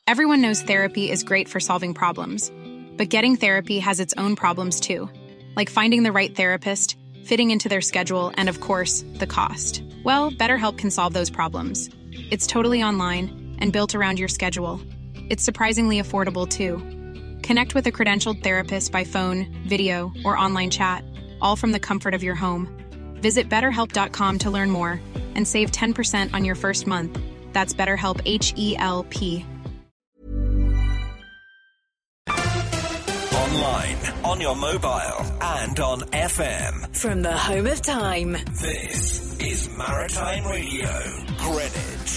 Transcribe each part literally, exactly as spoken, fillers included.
Everyone knows therapy is great for solving problems, but getting therapy has its own problems too, like finding the right therapist, fitting into their schedule, and of course, the cost. Well, BetterHelp can solve those problems. It's totally online and built around your schedule. It's surprisingly affordable too. Connect with a credentialed therapist by phone, video, or online chat, all from the comfort of your home. Visit better help dot com to learn more and save ten percent on your first month. That's BetterHelp, H E L P. Online, on your mobile, and on F M. From the home of time. This is Maritime Radio, Greenwich.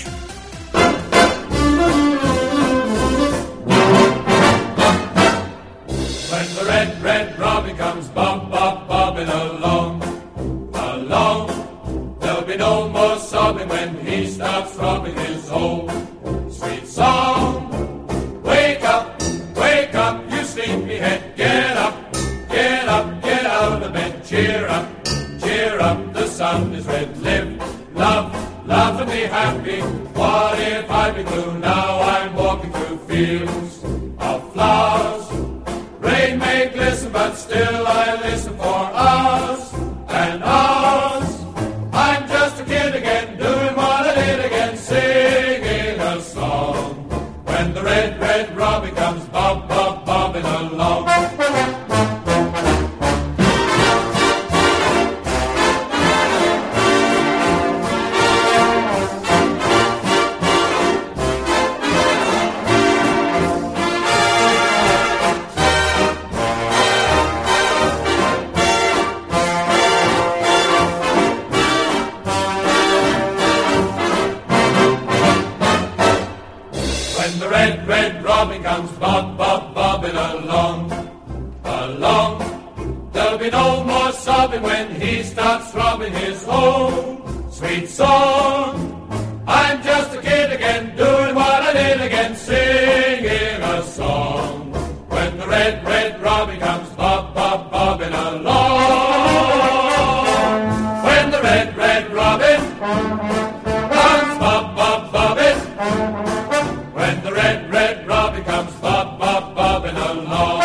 When the red, red robin comes bob, bob, bobbing along, along, there'll be no more sobbing when he starts throbbing his old sweet song. Wake up, wake up, you sleepyhead, get up, get up, get out of bed, cheer up, cheer up, the sun is red, live, love, laugh and be happy. What if I be blue? Now I'm walking through fields of flowers. Rain may glisten, but still I listen for hours and hours. I'm just a kid again, doing what I did again, singing a song. When the red, red robin comes bob, bob, bobbing along. Robin comes bob, bob, bobbing along, along. There'll be no more sobbing when he starts throbbing his own sweet song. I'm just a kid again, doing what I did again, singing a song. When the red, red robin comes bob, bob, bobbing along. When the red, red robin comes bob, bob, bobbing. When the red, red robin comes bob, bob, bobbing along.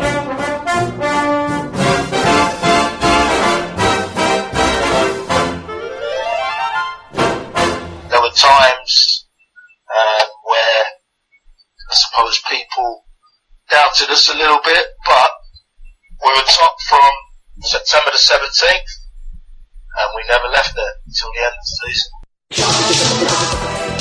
There were times uh, where I suppose people doubted us a little bit, but we were top from September the seventeenth, and we never left it until the end of the season.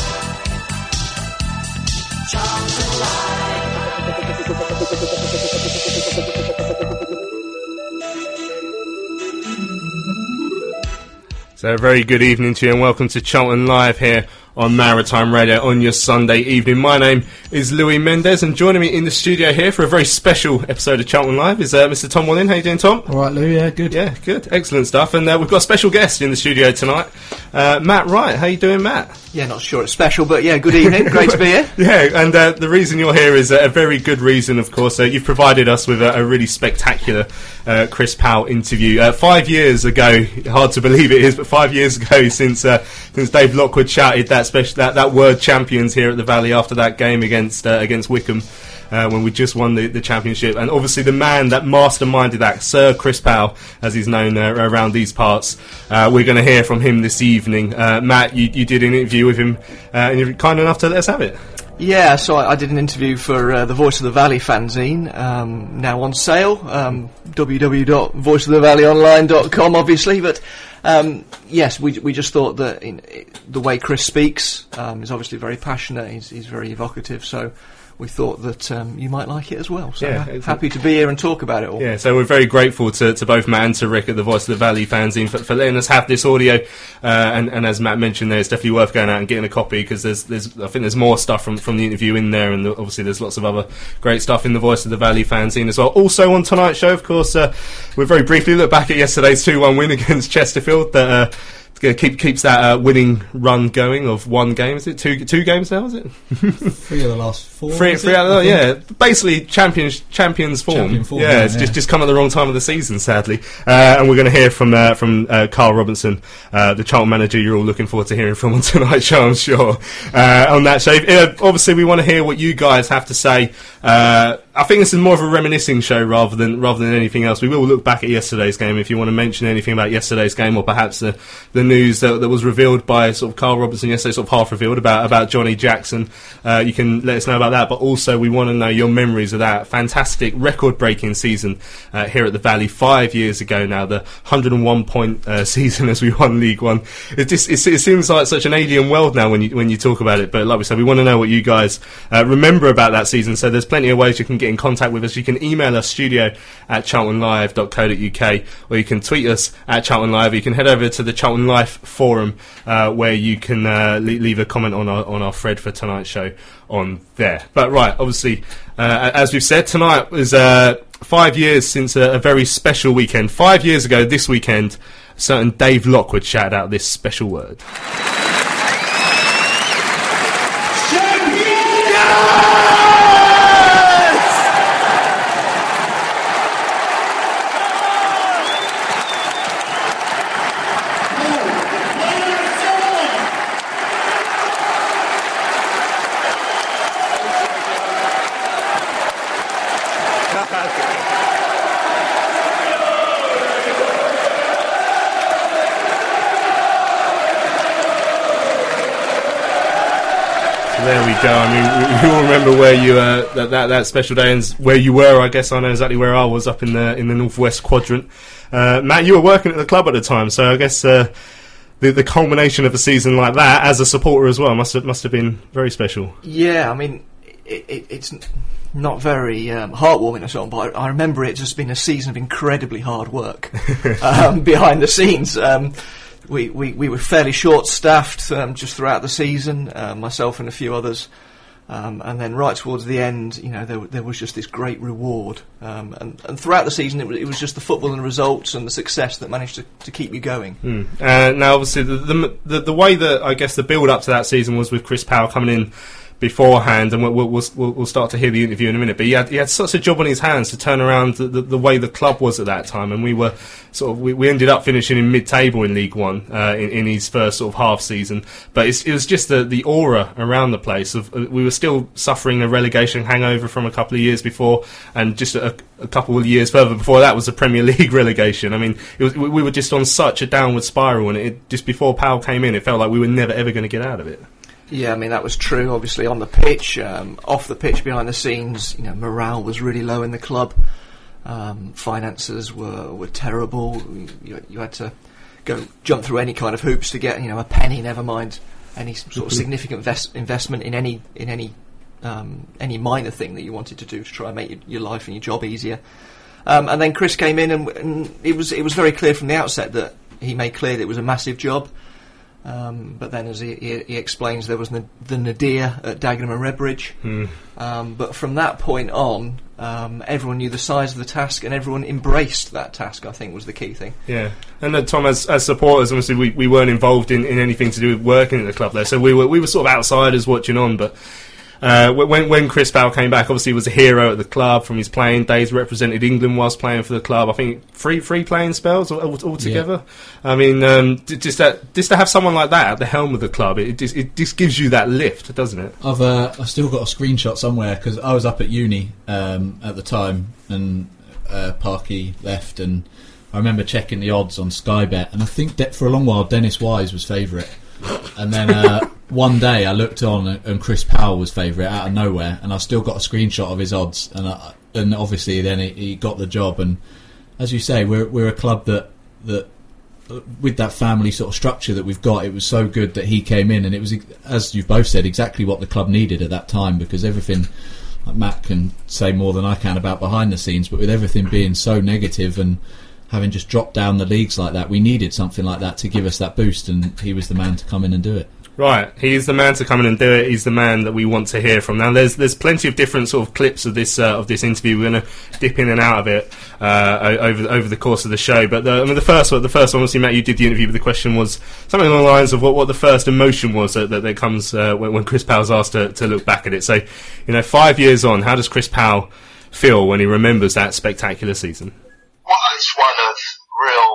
So a very good evening to you and welcome to Charlton Live here on Maritime Radio on your Sunday evening. My name is Louis Mendez and joining me in the studio here for a very special episode of Charlton Live is uh, Mister Tom Walling. How you doing, Tom? All right, Lou, yeah, good. Yeah, good. Excellent stuff. And uh, we've got a special guest in the studio tonight, uh, Matt Wright. How you doing, Matt? Yeah, not sure it's special, but yeah, good evening. Great to be here. Yeah, and uh, the reason you're here is a very good reason, of course. Uh, you've provided us with a, a really spectacular uh, Chris Powell interview. Uh, five years ago, hard to believe it is, but five years ago since uh, since Dave Lockwood shouted that special that, that word champions here at the Valley after that game against uh, against Wycombe. Uh, when we just won the, the championship, and obviously the man that masterminded that, Sir Chris Powell, as he's known uh, around these parts, uh, we're going to hear from him this evening. Uh, Matt, you, you did an interview with him, uh, and you're kind enough to let us have it. Yeah, so I, I did an interview for uh, the Voice of the Valley fanzine, um, now on sale, um, w w w dot voice of the valley online dot com, obviously, but um, yes, we we just thought that in, it, the way Chris speaks um, is obviously very passionate, he's, he's very evocative, so we thought that um, you might like it as well. So yeah, ha- happy to be here and talk about it all. Yeah, so we're very grateful to, to both Matt and to Rick at the Voice of the Valley fanzine for, for letting us have this audio. Uh, and, and as Matt mentioned there, it's definitely worth going out and getting a copy because there's, there's, I think there's more stuff from, from the interview in there, and the, obviously there's lots of other great stuff in the Voice of the Valley fanzine as well. Also on tonight's show, of course, uh, we'll very briefly look back at yesterday's two one win against Chesterfield that uh, keep keeps that uh, winning run going of one game. Is it two two games now? Is it three of the last four? Three, three out of the, yeah. Basically, champions champions form. Champion form yeah, yeah, it's yeah. just just come at the wrong time of the season, sadly. Uh, and we're going to hear from uh, from uh, Carl Robinson, uh, the Charlton manager. You're all looking forward to hearing from on tonight's show, I'm sure. Uh, on that show, uh, obviously, we want to hear what you guys have to say. Uh, I think this is more of a reminiscing show rather than rather than anything else. We will look back at yesterday's game. If you want to mention anything about yesterday's game, or perhaps the the news that, that was revealed by sort of Carl Robinson yesterday, sort of half revealed about about Johnny Jackson, uh, you can let us know about that. But also, we want to know your memories of that fantastic record-breaking season uh, here at the Valley five years ago. Now, the one hundred and one point uh, season as we won League One. It just it, it seems like such an alien world now when you when you talk about it. But like we said, we want to know what you guys uh, remember about that season. So there's plenty of ways you can get in contact with us. You can email us studio at charlton live dot co dot uk, or you can tweet us at Charlton Live. You can head over to the Charlton Life forum uh, where you can uh, le- leave a comment on our on our thread for tonight's show on there. But right, obviously, uh, as we've said, tonight was uh, five years since a, a very special weekend. Five years ago this weekend, certain Dave Lockwood shouted out this special word. There we go. I mean, we all remember where you uh, that, that that special day and where you were. I guess I know exactly where I was, up in the in the northwest quadrant. Uh, Matt, you were working at the club at the time, so I guess uh, the the culmination of a season like that as a supporter as well must have must have been very special. Yeah, I mean, it, it, it's not very um, heartwarming or something, but I, I remember it just being a season of incredibly hard work um, behind the scenes. Um, We, we, we were fairly short-staffed um, just throughout the season, uh, myself and a few others, um, and then right towards the end, you know, there, there was just this great reward. Um, and, and throughout the season, it was, it was just the football and the results and the success that managed to, to keep you going. Mm. Uh, now, obviously, the, the the the way that I guess the build-up to that season was with Chris Powell coming in beforehand, and we'll, we'll, we'll, we'll start to hear the interview in a minute, but he had, he had such a job on his hands to turn around the, the, the way the club was at that time, and we were sort of we, we ended up finishing in mid-table in League One uh, in, in his first sort of half season, but it's, it was just the, the aura around the place of uh, we were still suffering a relegation hangover from a couple of years before, and just a, a couple of years further before that was the Premier League relegation. I mean, it was, we were just on such a downward spiral, and it, just before Powell came in, it felt like we were never ever going to get out of it. Yeah, I mean, that was true, obviously, on the pitch. Um, off the pitch, behind the scenes, you know, morale was really low in the club. Um, finances were, were terrible. You, you had to go jump through any kind of hoops to get, you know, a penny, never mind any sort of significant ves- investment in any in any um, any minor thing that you wanted to do to try and make your, your life and your job easier. Um, and then Chris came in, and, and it was it was very clear from the outset that he made clear that it was a massive job. Um, but then, as he, he, he explains, there was the, the nadir at Dagenham and Redbridge. Mm. Um, but from that point on, um, everyone knew the size of the task, and everyone embraced that task, I think, was the key thing. Yeah. And uh, Tom, as, as supporters, obviously we, we weren't involved in, in anything to do with working at the club there, so we were we were sort of outsiders watching on, but Uh, when when Chris Powell came back, obviously he was a hero at the club from his playing days. Represented England whilst playing for the club. I think three three playing spells altogether. Yeah. I mean, um, just that just to have someone like that at the helm of the club, it just it just gives you that lift, doesn't it? I've uh, I've still got a screenshot somewhere because I was up at uni um, at the time, and uh, Parky left, and I remember checking the odds on Sky Bet, and I think that for a long while Dennis Wise was favourite. And then uh, one day I looked on and Chris Powell was favourite out of nowhere, and I still got a screenshot of his odds, and I, and obviously then he, he got the job. And as you say, we're we're a club that that with that family sort of structure that we've got, it was so good that he came in, and it was, as you've both said, exactly what the club needed at that time, because everything, like Matt can say more than I can about behind the scenes, but with everything being so negative and having just dropped down the leagues like that, we needed something like that to give us that boost, and he was the man to come in and do it. Right, he's the man to come in and do it. He's the man that we want to hear from. Now, there's there's plenty of different sort of clips of this uh, of this interview. We're going to dip in and out of it uh, over over the course of the show. But the, I mean, the first one, the first one, obviously, Matt, you did the interview. But the question was something along the lines of what, what the first emotion was that that, that comes uh, when, when Chris Powell's asked to, to look back at it. So, you know, five years on, how does Chris Powell feel when he remembers that spectacular season? Well, it's one of real,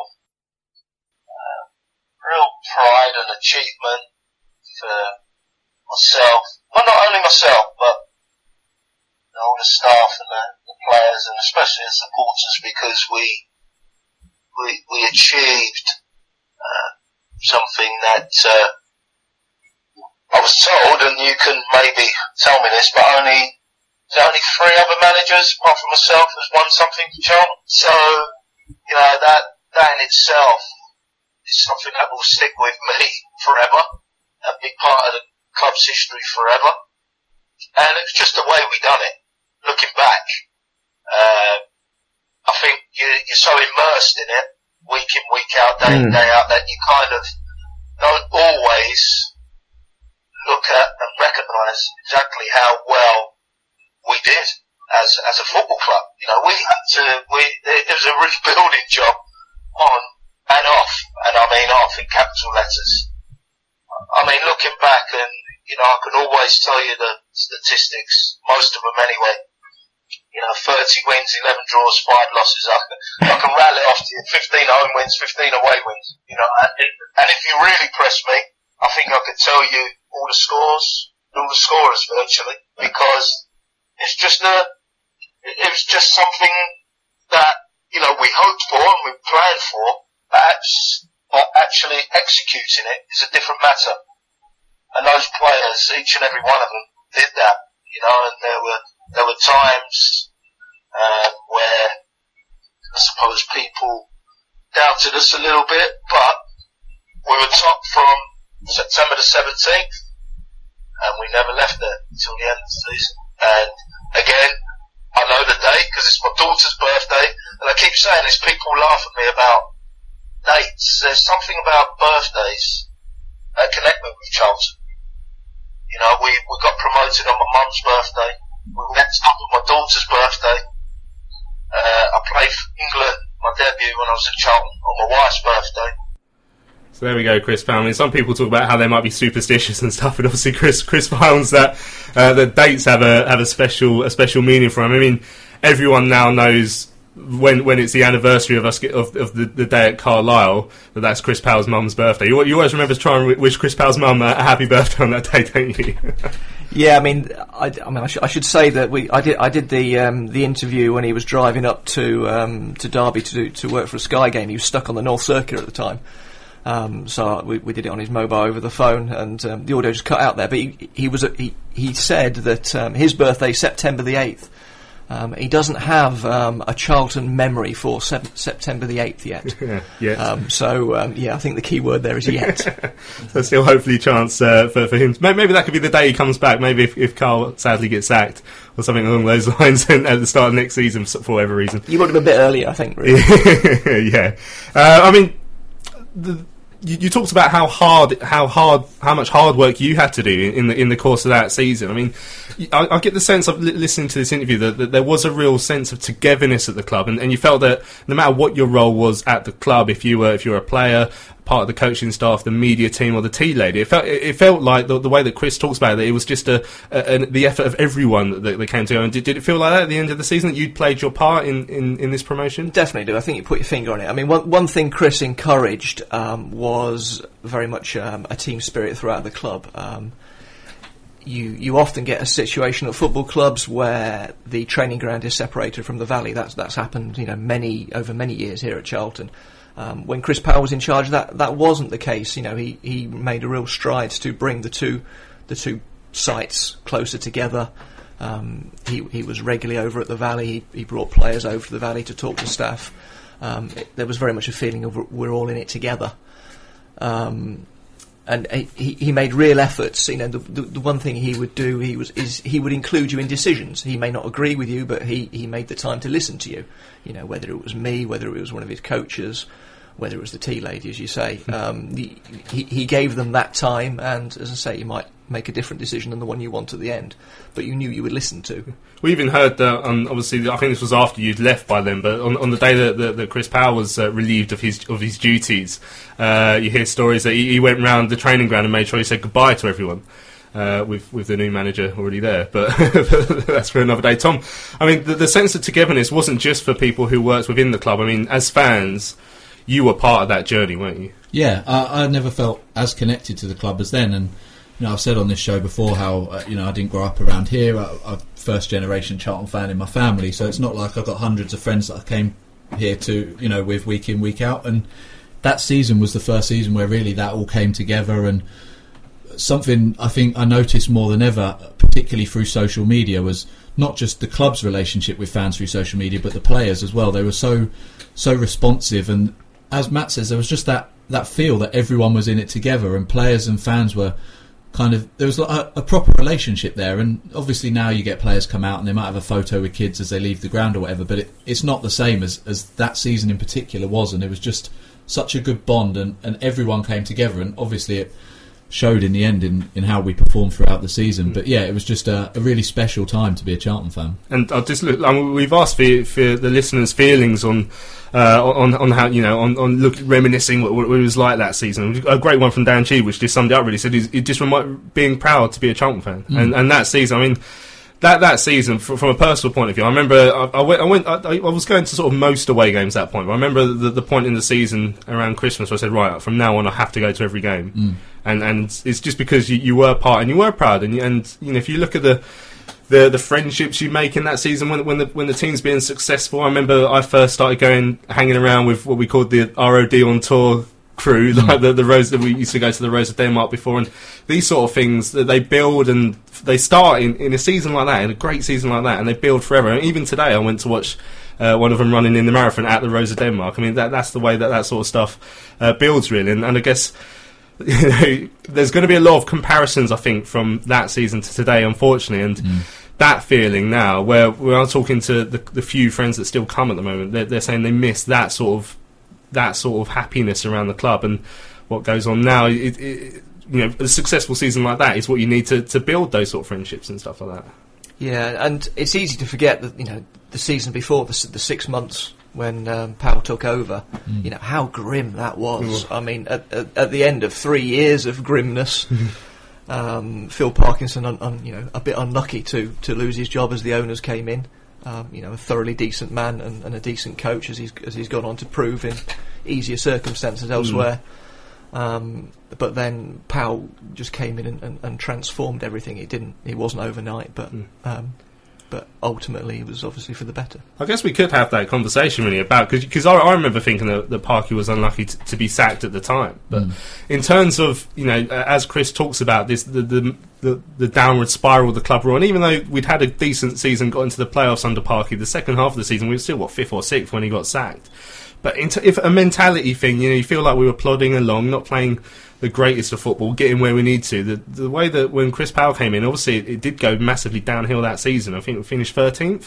uh, real pride and achievement for myself, well, not only myself, but you know, all the staff and the, the players, and especially the supporters, because we we we achieved uh, something that uh, I was told, and you can maybe tell me this, but only there's only three other managers, apart from myself, has won something for Charlton. So you know that that in itself is something that will stick with me forever. A big part of the club's history forever, and it's just the way we done it. Looking back, uh, I think you, you're so immersed in it, week in, week out, day in, mm. day out, that you kind of don't always look at and recognise exactly how well we did as as a football club. You know, we had to. We it was a rebuilding job on and off, and I mean off in capital letters. I mean, looking back, and you know, I can always tell you the statistics, most of them anyway. You know, thirty wins, eleven draws, five losses. I can, I can rattle it off to you. fifteen home wins, fifteen away wins. You know, and, and if you really press me, I think I could tell you all the scores, all the scorers virtually, because it's just a, it was just something that you know we hoped for and we planned for. That's But actually executing it is a different matter. And those players, each and every one of them, did that, you know, and there were, there were times, uh, where I suppose people doubted us a little bit, but we were top from September the seventeenth, and we never left there until the end of the season. And again, I know the date because it's my daughter's birthday, and I keep saying this, people laugh at me about dates. There's something about birthdays that connect me with Charlton. You know, we, we got promoted on my mum's birthday. We went up on my daughter's birthday. Uh, I played for England, my debut when I was at Charlton, on my wife's birthday. So there we go, Chris Powell. I mean, some people talk about how they might be superstitious and stuff, but obviously Chris Chris finds that uh, the dates have a have a special a special meaning for him. I mean, everyone now knows when when it's the anniversary of us get, of, of the, the day at Carlisle, that that's Chris Powell's mum's birthday. You, you always remember to try and wish Chris Powell's mum a, a happy birthday on that day, don't you? Yeah, I mean, I, I mean, I, sh- I should say that we, I did, I did the um, the interview when he was driving up to um, to Derby to do, to work for a Sky game. He was stuck on the North Circular at the time, um, so we, we did it on his mobile over the phone, and um, the audio just cut out there. But he he was a, he he said that um, his birthday September the eighth. Um, he doesn't have um, a Charlton memory for se- September the eighth yet. Yeah, yet. Um, so, um, yeah, I think the key word there is yet. So still hopefully a chance uh, for, for him. Maybe that could be the day he comes back. Maybe if, if Carl sadly gets sacked or something along those lines and at the start of next season for whatever reason. You got him a bit earlier, I think, really. Yeah. Uh, I mean, the, you, you talked about how hard, how hard, how much hard work you had to do in, in the in the course of that season. I mean, I, I get the sense of li- listening to this interview that, that there was a real sense of togetherness at the club, and, and you felt that no matter what your role was at the club, if you were if you were a player, part of the coaching staff, the media team, or the tea lady, it felt it felt like the, the way that Chris talks about it, it was just a, a, a the effort of everyone that, that came together. And did, did it feel like that at the end of the season, that you'd played your part in, in, in this promotion? Definitely do. I think you put your finger on it. I mean, one one thing Chris encouraged um, was very much um, a team spirit throughout the club. Um, You you often get a situation at football clubs where the training ground is separated from the valley. That's that's happened, you know, many over many years here at Charlton. Um, when Chris Powell was in charge, that that wasn't the case. You know, he, he made a real stride to bring the two the two sites closer together. Um, he he was regularly over at the valley. He, he brought players over to the valley to talk to staff. Um, it, there was very much a feeling of we're all in it together. Um, And he, he made real efforts. You know, the, the, the one thing he would do, he was is he would include you in decisions. He may not agree with you, but he, he made the time to listen to you. You know, whether it was me, whether it was one of his coaches, whether it was the tea lady, as you say. Um, the, he, he gave them that time, and as I say, you might make a different decision than the one you want at the end, but you knew you would listen to. We even heard that, um, obviously, I think this was after you'd left by then, but on, on the day that, that, that Chris Powell was uh, relieved of his of his duties, uh, you hear stories that he, he went round the training ground and made sure he said goodbye to everyone. Uh, with with the new manager already there, but that's for another day. Tom, I mean, the, the sense of togetherness wasn't just for people who worked within the club. I mean, as fans, you were part of that journey, weren't you? Yeah, I, I never felt as connected to the club as then, and you know, I've said on this show before how uh, you know I didn't grow up around here. I, I'm first generation Charlton fan in my family, so it's not like I've got hundreds of friends that I came here to, you know, with week in, week out. And that season was the first season where really that all came together. And something I think I noticed more than ever, particularly through social media, was not just the club's relationship with fans through social media, but the players as well. They were so so responsive, and as Matt says, there was just that, that feel that everyone was in it together, and players and fans were kind of, there was a, a proper relationship there. And obviously now you get players come out and they might have a photo with kids as they leave the ground or whatever, but it, it's not the same as, as that season in particular was, and it was just such a good bond, and, and everyone came together, and obviously it showed in the end in, in how we performed throughout the season. But yeah, it was just a, a really special time to be a Charlton fan. And I'll just look, I mean, we've asked for, for the listeners' feelings on uh, on on how, you know, on, on look reminiscing what, what it was like that season. A great one from Dan Chi, which just summed it up really. Said it just reminded being proud to be a Charlton fan. Mm. And and that season, I mean, That that season, from, from a personal point of view, I remember I, I went. I, went I, I was going to sort of most away games at that point. But I remember the, the point in the season around Christmas where I said, right, from now on, I have to go to every game, mm. and and it's just because you, you were part and you were proud, and and you know, if you look at the the the friendships you make in that season when when the when the team's being successful. I remember I first started going hanging around with what we called the R O D on tour crew, mm. like the the Rose that we used to go to the Rose of Denmark before, and these sort of things that they build and they start in, in a season like that, in a great season like that, and they build forever. And even today, I went to watch uh, one of them running in the marathon at the Rose of Denmark. I mean, that that's the way that that sort of stuff uh, builds, really. And, and I guess, you know, there's going to be a lot of comparisons, I think, from that season to today, unfortunately, and. Mm. That feeling now, where we are talking to the, the few friends that still come at the moment, they're, they're saying they miss that sort of that sort of happiness around the club, and what goes on now. It, it, you know, a successful season like that is what you need to, to build those sort of friendships and stuff like that. Yeah, and it's easy to forget that, you know, the season before, the, the six months when um, Powell took over, mm. you know, how grim that was. Mm. I mean, at, at, at the end of three years of grimness. Um, Phil Parkinson, un, un, you know, a bit unlucky to, to lose his job as the owners came in. Um, you know, a thoroughly decent man and, and a decent coach, as he's as he's gone on to prove in easier circumstances elsewhere. Mm. Um, but then Powell just came in and, and, and transformed everything. It didn't. It wasn't overnight, but. Mm. Um, But ultimately, it was obviously for the better. I guess we could have that conversation really about, because I, I remember thinking that, that Parky was unlucky to, to be sacked at the time. But mm. in terms of, you know, as Chris talks about this, the the, the, the downward spiral the club were on. Even though we'd had a decent season, got into the playoffs under Parky, the second half of the season we were still what fifth or sixth when he got sacked. But into, if a mentality thing, you know, you feel like we were plodding along, not playing the greatest of football, getting where we need to. The the way that when Chris Powell came in, obviously it, it did go massively downhill that season. I think we finished thirteenth.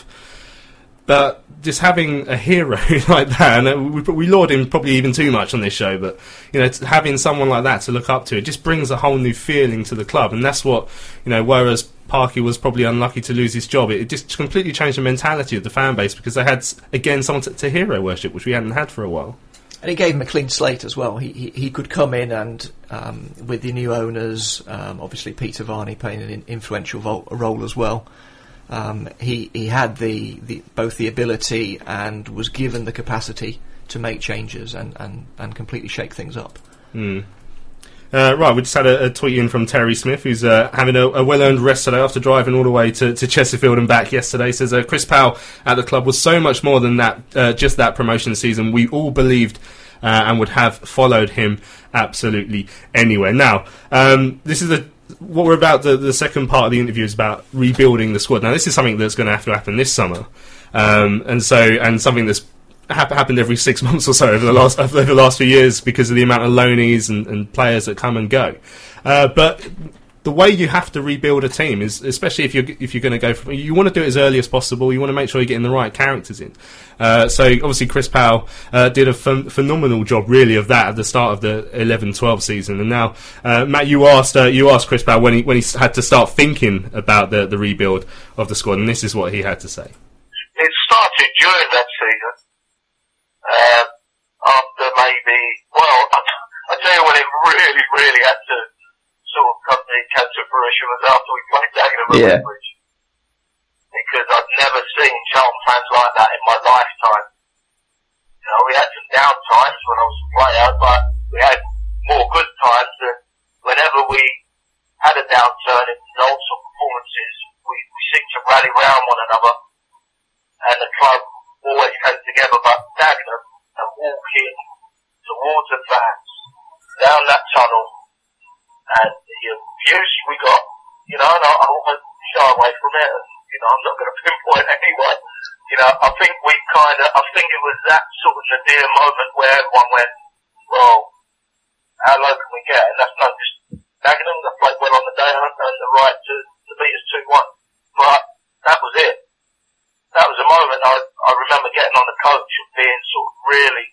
But just having a hero like that, and we, we laud him probably even too much on this show, but you know, having someone like that to look up to, it just brings a whole new feeling to the club, and that's what, you know, whereas Parky was probably unlucky to lose his job, it, it just completely changed the mentality of the fan base, because they had, again, someone to, to hero worship, which we hadn't had for a while. And it gave him a clean slate as well. He he, he could come in and, um, with the new owners, um, obviously Peter Varney playing an influential vol- role as well. Um, he he had the, the both the ability and was given the capacity to make changes and, and, and completely shake things up. Mm. Uh, right, we just had a, a tweet in from Terry Smith, who's uh, having a, a well-earned rest today after driving all the way to, to Chesterfield and back yesterday. Says uh, Chris Powell at the club was so much more than that, uh, just that promotion season. We all believed uh, and would have followed him absolutely anywhere. Now, um, this is a what we're about. The, the second part of the interview is about rebuilding the squad. Now, this is something that's going to have to happen this summer, um, and so and something that's happened every six months or so over the last over the last few years because of the amount of loanees and, and players that come and go. Uh, but the way you have to rebuild a team is, especially if you're if you're going to go from, you want to do it as early as possible. You want to make sure you're getting the right characters in. Uh, so obviously Chris Powell uh, did a ph- phenomenal job really of that at the start of the eleven twelve season. And now, uh, Matt, you asked uh, you asked Chris Powell when he when he had to start thinking about the the rebuild of the squad, and this is what he had to say. It started during that season. Uh, after maybe, well, I, I tell you when it really, really had to sort of come to, come to fruition was after we played Dagenham at Yeah. Woodbridge. Because I'd never seen Charlton fans like that in my lifetime. You know, we had some down times when I was a player, but we had more good times, and whenever we had a downturn in results or performances, we, we seemed to rally round one another, and the club always came together. But Dagenham, and walking towards the fans, down that tunnel, and the abuse we got, you know, and I, I won't shy away from it, and, you know, I'm not going to pinpoint anyone. You know, I think we kind of, I think it was that sort of nadir moment where everyone went, well, how low can we get? And that's not just Dagenham, they played well on the day and earned the right to, to beat us two one. But that was it. That was a moment I, I remember getting on the coach and being sort of really,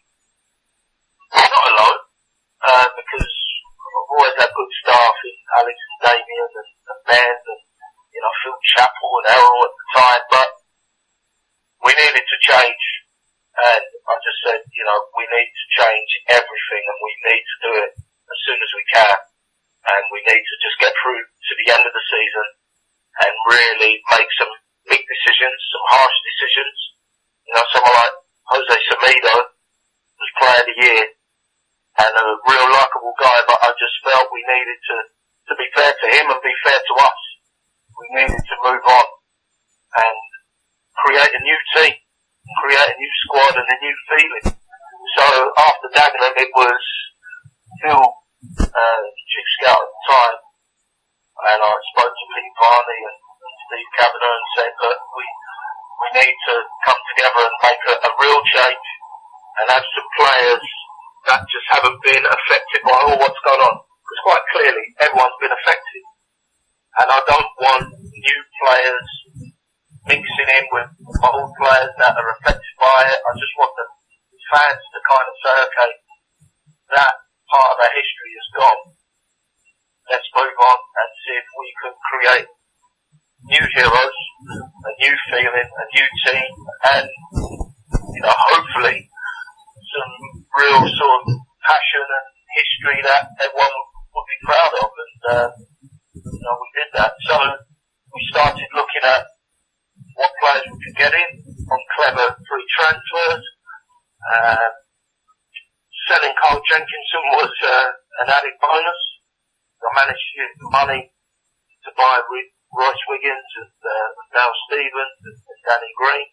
not alone, uh, because I've always had good staff in Alex and Damien and, and Ben and, you know, Phil Chappell and Errol at the time, but we needed to change. And I just said, you know, we need to change everything, and we need to do it as soon as we can. And we need to just get through to the end of the season and really make some big decisions, some harsh decisions. You know, someone like Jose Semedo was player of the year and a real likeable guy, but I just felt we needed to, to be fair to him and be fair to us. We needed to move on and create a new team, create a new squad and a new feeling. So after Dagenham, it was Phil, uh, chief scout at the time, and I spoke to Pete Varney and Steve Kavanagh and said, look, we, we need to come together and make a, a real change and have some players that just haven't been affected by all what's gone on. Because quite clearly, everyone's been affected. And I don't want new players mixing in with old players that are affected by it. I just want the fans to kind of say, okay, that part of our history is gone. Let's move on and see if we can create new heroes, a new feeling, a new team, and, you know, hopefully some real sort of passion and history that everyone would be proud of. And, uh, you know, we did that. So we started looking at what players we could get in on clever free transfers. Uh, selling Carl Jenkinson was uh, an added bonus. I managed to use the money to buy Royce Wiggins and uh, Dale Stevens and, and Danny Green.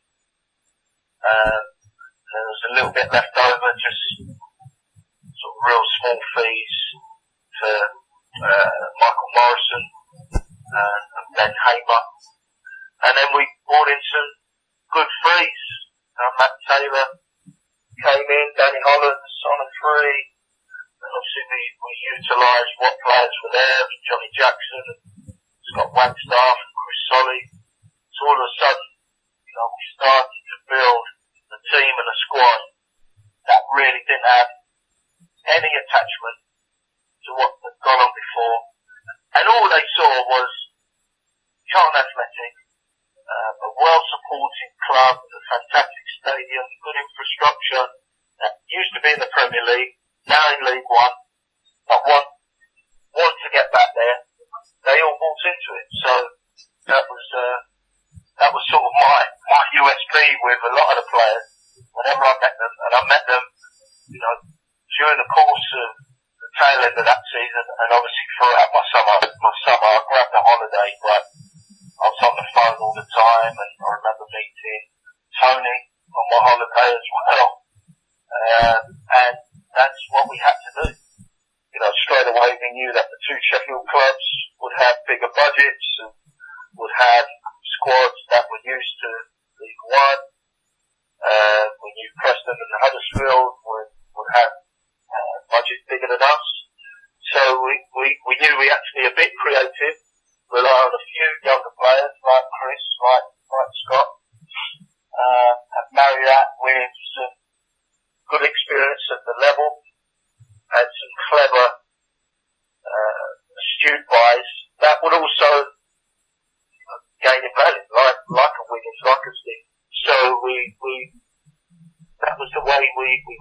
Uh, there was a little bit left over, just sort of real small fees for uh, Michael Morrison uh, and Ben Hamer. And then we brought in some good frees. Uh, Matt Taylor came in, Danny Hollands on a free. And obviously we, we utilised what players were there, Johnny Jackson, Scott Wagstaff, and Chris Solly. So all of a sudden, you know, we started to build a team and a squad that really didn't have any attachment to what had gone on before. And all they saw was Charlton Athletic, uh, a well-supported club, a fantastic stadium, good infrastructure, that used to be in the Premier League, now in League One, but want, want to get back there. They all bought into it. So that was, uh, that was sort of my, my U S P with a lot of the players whenever I met them. And I met them, you know, during the course of the tail end of that season, and obviously throughout my summer, my summer, I grabbed a holiday, but I was on the phone all the time, and I remember meeting Tony on my holiday as well. Uh, and that's what we had to do. You know, straight away we knew that the two Sheffield clubs would have bigger budgets and would have squads that were used to League One. Uh, we knew Preston and Huddersfield would, would have uh, budgets bigger than us. So we, we, we knew we had to be a bit creative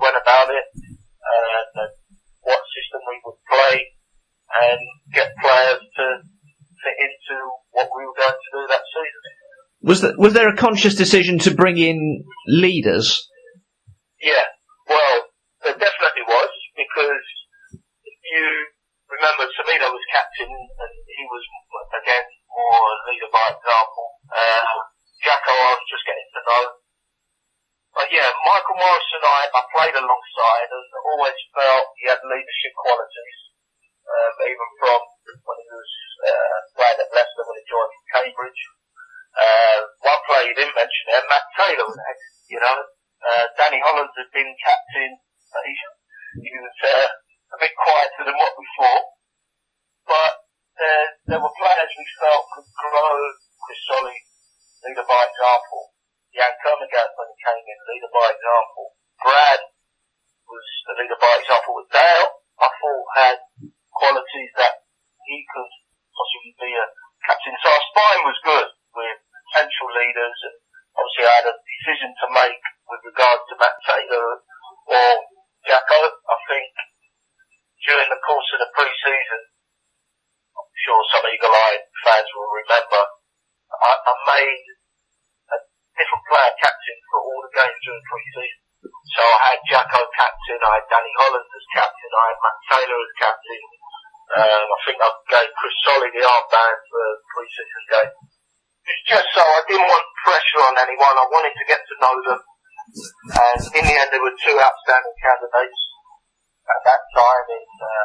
went about it, uh, and what system we would play, and get players to fit into what we were going to do that season. Was there, was there a conscious decision to bring in leaders? Yeah, well, there definitely was, because if you remember, Semedo was captain, and he was, again, more a leader by example. Uh, Jacko, I was just getting to know. But yeah, Michael Morris and I, I played alongside, and always felt he had leadership qualities, um, even from when he was uh, playing at Leicester, when he joined from Cambridge. Uh, one player you didn't mention there, Matt Taylor was next, you know. Uh, Danny Hollands had been captain, but he, he was uh, a bit quieter than what we thought. But uh, there were players we felt could grow. Chris Solly, leader by example. Jan Kermigat, when he came in, leader by example. Brad was the leader by example with Dale. I thought had qualities that he could possibly be a captain. So our spine was good with potential leaders, and obviously I had a decision to make with regards to Matt Taylor or Jacko. I think during the course of the pre-season, I'm sure some Eagle Eye fans will remember, I, I made a different player captain for all the games during pre-season. So I had Jacko captain, I had Danny Hollands as captain, I had Matt Taylor as captain. Um, I think I gave Chris Solly the armband for the pre-season game. It's just so I didn't want pressure on anyone. I wanted to get to know them. And in the end, there were two outstanding candidates at that time in uh,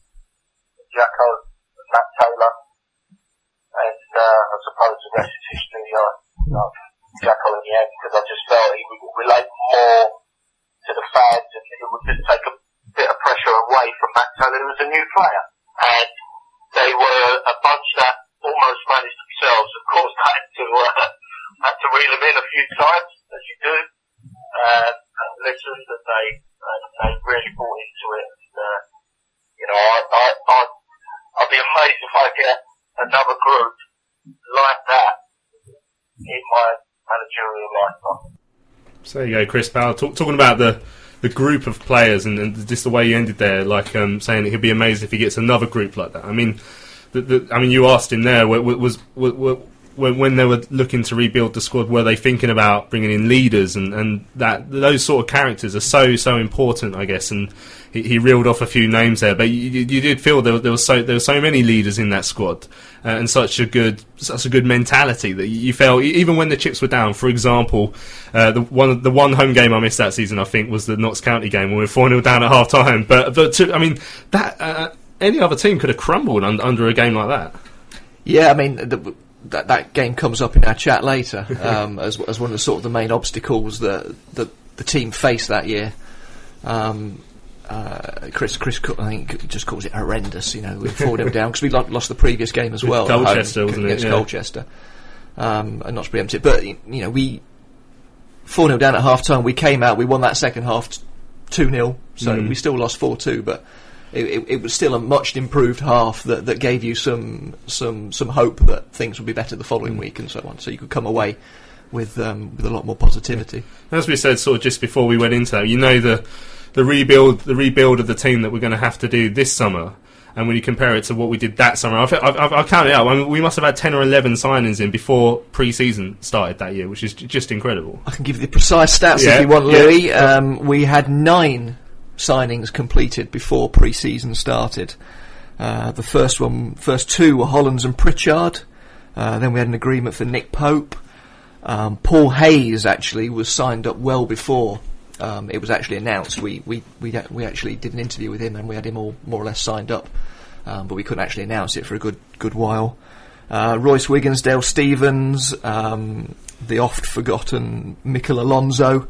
Jacko and Matt Taylor. And uh, I suppose the rest is history. I uh, Jacko in the end, because I just felt he would relate more to the fans, and it would just take a bit of pressure away from Matt Taylor, who was a new player. And they were a bunch that almost managed themselves. Of course, I had to, uh, had to reel them in a few times, as you do, uh, and listened, and they, uh, they really bought into it. And, uh, you know, I, I, I'd, I'd be amazed if I get another group like that in my managerial lifetime. So there you go, Chris Powell, Talk, talking about the the group of players, and, and just the way you ended there, like um, saying that he'd be amazed if he gets another group like that. I mean, the, the, I mean, you asked him there, was, was, was, was when, when they were looking to rebuild the squad, were they thinking about bringing in leaders, and, and that those sort of characters are so so important, I guess. And he, he reeled off a few names there, but you, you did feel there, there was so there were so many leaders in that squad, uh, and such a good such a good mentality that you felt even when the chips were down. For example, uh, the one the one home game I missed that season, I think, was the Notts County game when we were four nil down at half time. But but to, I mean that uh, any other team could have crumbled un- under a game like that. Yeah, I mean. The, That, that game comes up in our chat later um, as, as one of the sort of the main obstacles that, that the team faced that year. Um, uh, Chris, Chris, I think, just calls it horrendous. You know, we four nil down because we lost the previous game as well. Colchester, home, wasn't it? Against yeah. Colchester, um, and not to preempt it, but you know, we four nil down at half time. We came out, we won that second half two nil, so mm. we still lost four two, but. It, it, it was still a much improved half that, that gave you some some some hope that things would be better the following week and so on. So you could come away with um, with a lot more positivity. As we said, sort of just before we went into that, you know the the rebuild the rebuild of the team that we're going to have to do this summer, and when you compare it to what we did that summer, I've I've, I've counted it out. I mean, we must have had ten or eleven signings in before pre-season started that year, which is j- just incredible. I can give you the precise stats yeah, if you want, yeah. Louis. Um, we had nine signings completed before pre-season started. Uh, the first one, first two were Hollands and Pritchard. Uh, then we had an agreement for Nick Pope. Um, Paul Hayes actually was signed up well before um, it was actually announced. We we we we actually did an interview with him and we had him all more or less signed up, um, but we couldn't actually announce it for a good good while. Uh, Royce Wiggins, Dale Stevens, um, the oft forgotten Mikel Alonso.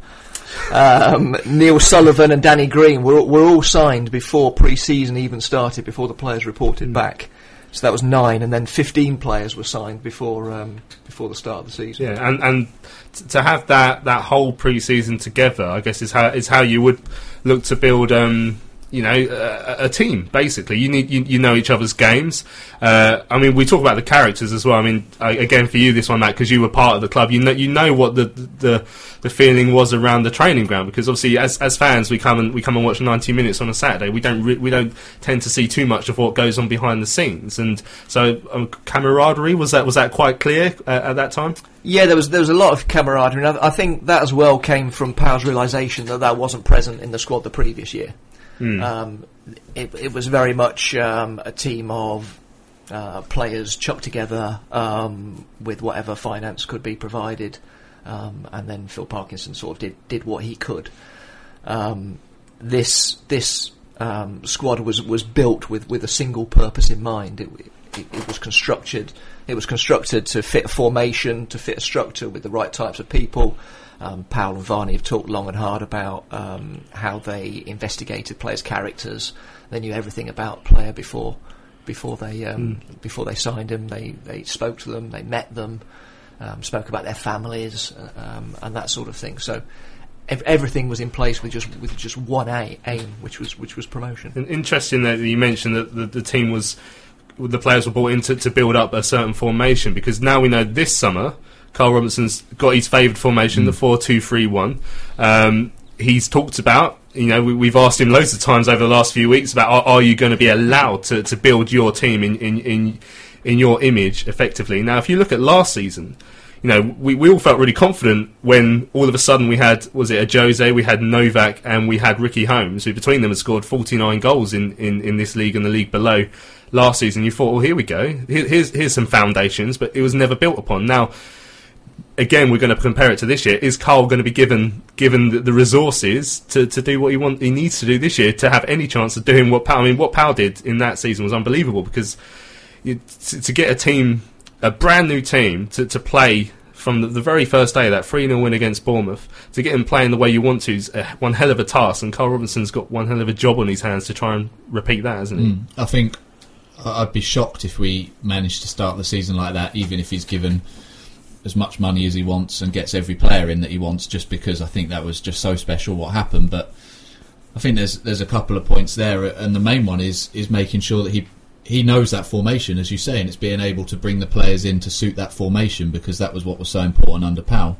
Um, Neil Sullivan and Danny Green were, were all signed before pre-season even started, before the players reported mm. back. So that was nine, and then fifteen players were signed before um, before the start of the season. Yeah, and and t- to have that, that whole pre-season together, I guess is how is how you would look to build um, you know, a, a team, basically. You need you, you know each other's games. Uh, I mean, we talk about the characters as well. I mean, I, again, for you, this one, Matt, because you were part of the club, you know you know what the the, the feeling was around the training ground, because obviously, as as fans, we come and we come and watch ninety minutes on a Saturday. We don't re- we don't tend to see too much of what goes on behind the scenes, and so um, camaraderie, was that was that quite clear uh, at that time? Yeah, there was there was a lot of camaraderie, and I, I think that as well came from Powell's realisation that that wasn't present in the squad the previous year. Mm. Um, it, it was very much um, a team of uh, players chucked together um, with whatever finance could be provided, um, and then Phil Parkinson sort of did, did what he could. Um, this this um, squad was, was built with, with a single purpose in mind. It, it, it was constructed. It was constructed to fit a formation, to fit a structure with the right types of people. Um, Powell and Varney have talked long and hard about um, how they investigated players' characters. They knew everything about player before before they um, mm. before they signed him. They they spoke to them, they met them, um, spoke about their families um, and that sort of thing. So ev- everything was in place with just with just one a- aim, which was which was promotion. And interesting that you mentioned that the, the team was the players were brought in to, to build up a certain formation, because now we know this summer Carl Robinson's got his favoured formation, mm. the four two three one. Um, he's talked about, you know, we, we've asked him loads of times over the last few weeks about are, are you going to be allowed to, to build your team in, in, in, in your image effectively. Now, if you look at last season, you know, we, we all felt really confident when all of a sudden we had, was it a Jose, we had Novak and we had Ricky Holmes, who between them had scored forty-nine goals in, in, in this league and the league below last season. You thought, well, here we go. Here, here's, here's some foundations, but it was never built upon. Now, again, we're going to compare it to this year. Is Carl going to be given given the, the resources to, to do what he want he needs to do this year to have any chance of doing what Powell? I mean, what Powell did in that season was unbelievable, because you, to, to get a team, a brand new team, to, to play from the, the very first day, that three nil win against Bournemouth, to get him playing the way you want to is uh, one hell of a task. And Carl Robinson's got one hell of a job on his hands to try and repeat that, hasn't he? Mm, I think I'd be shocked if we managed to start the season like that, even if he's given as much money as he wants and gets every player in that he wants, just because I think that was just so special what happened. But I think there's there's a couple of points there, and the main one is is making sure that he he knows that formation, as you say, and it's being able to bring the players in to suit that formation, because that was what was so important under Powell.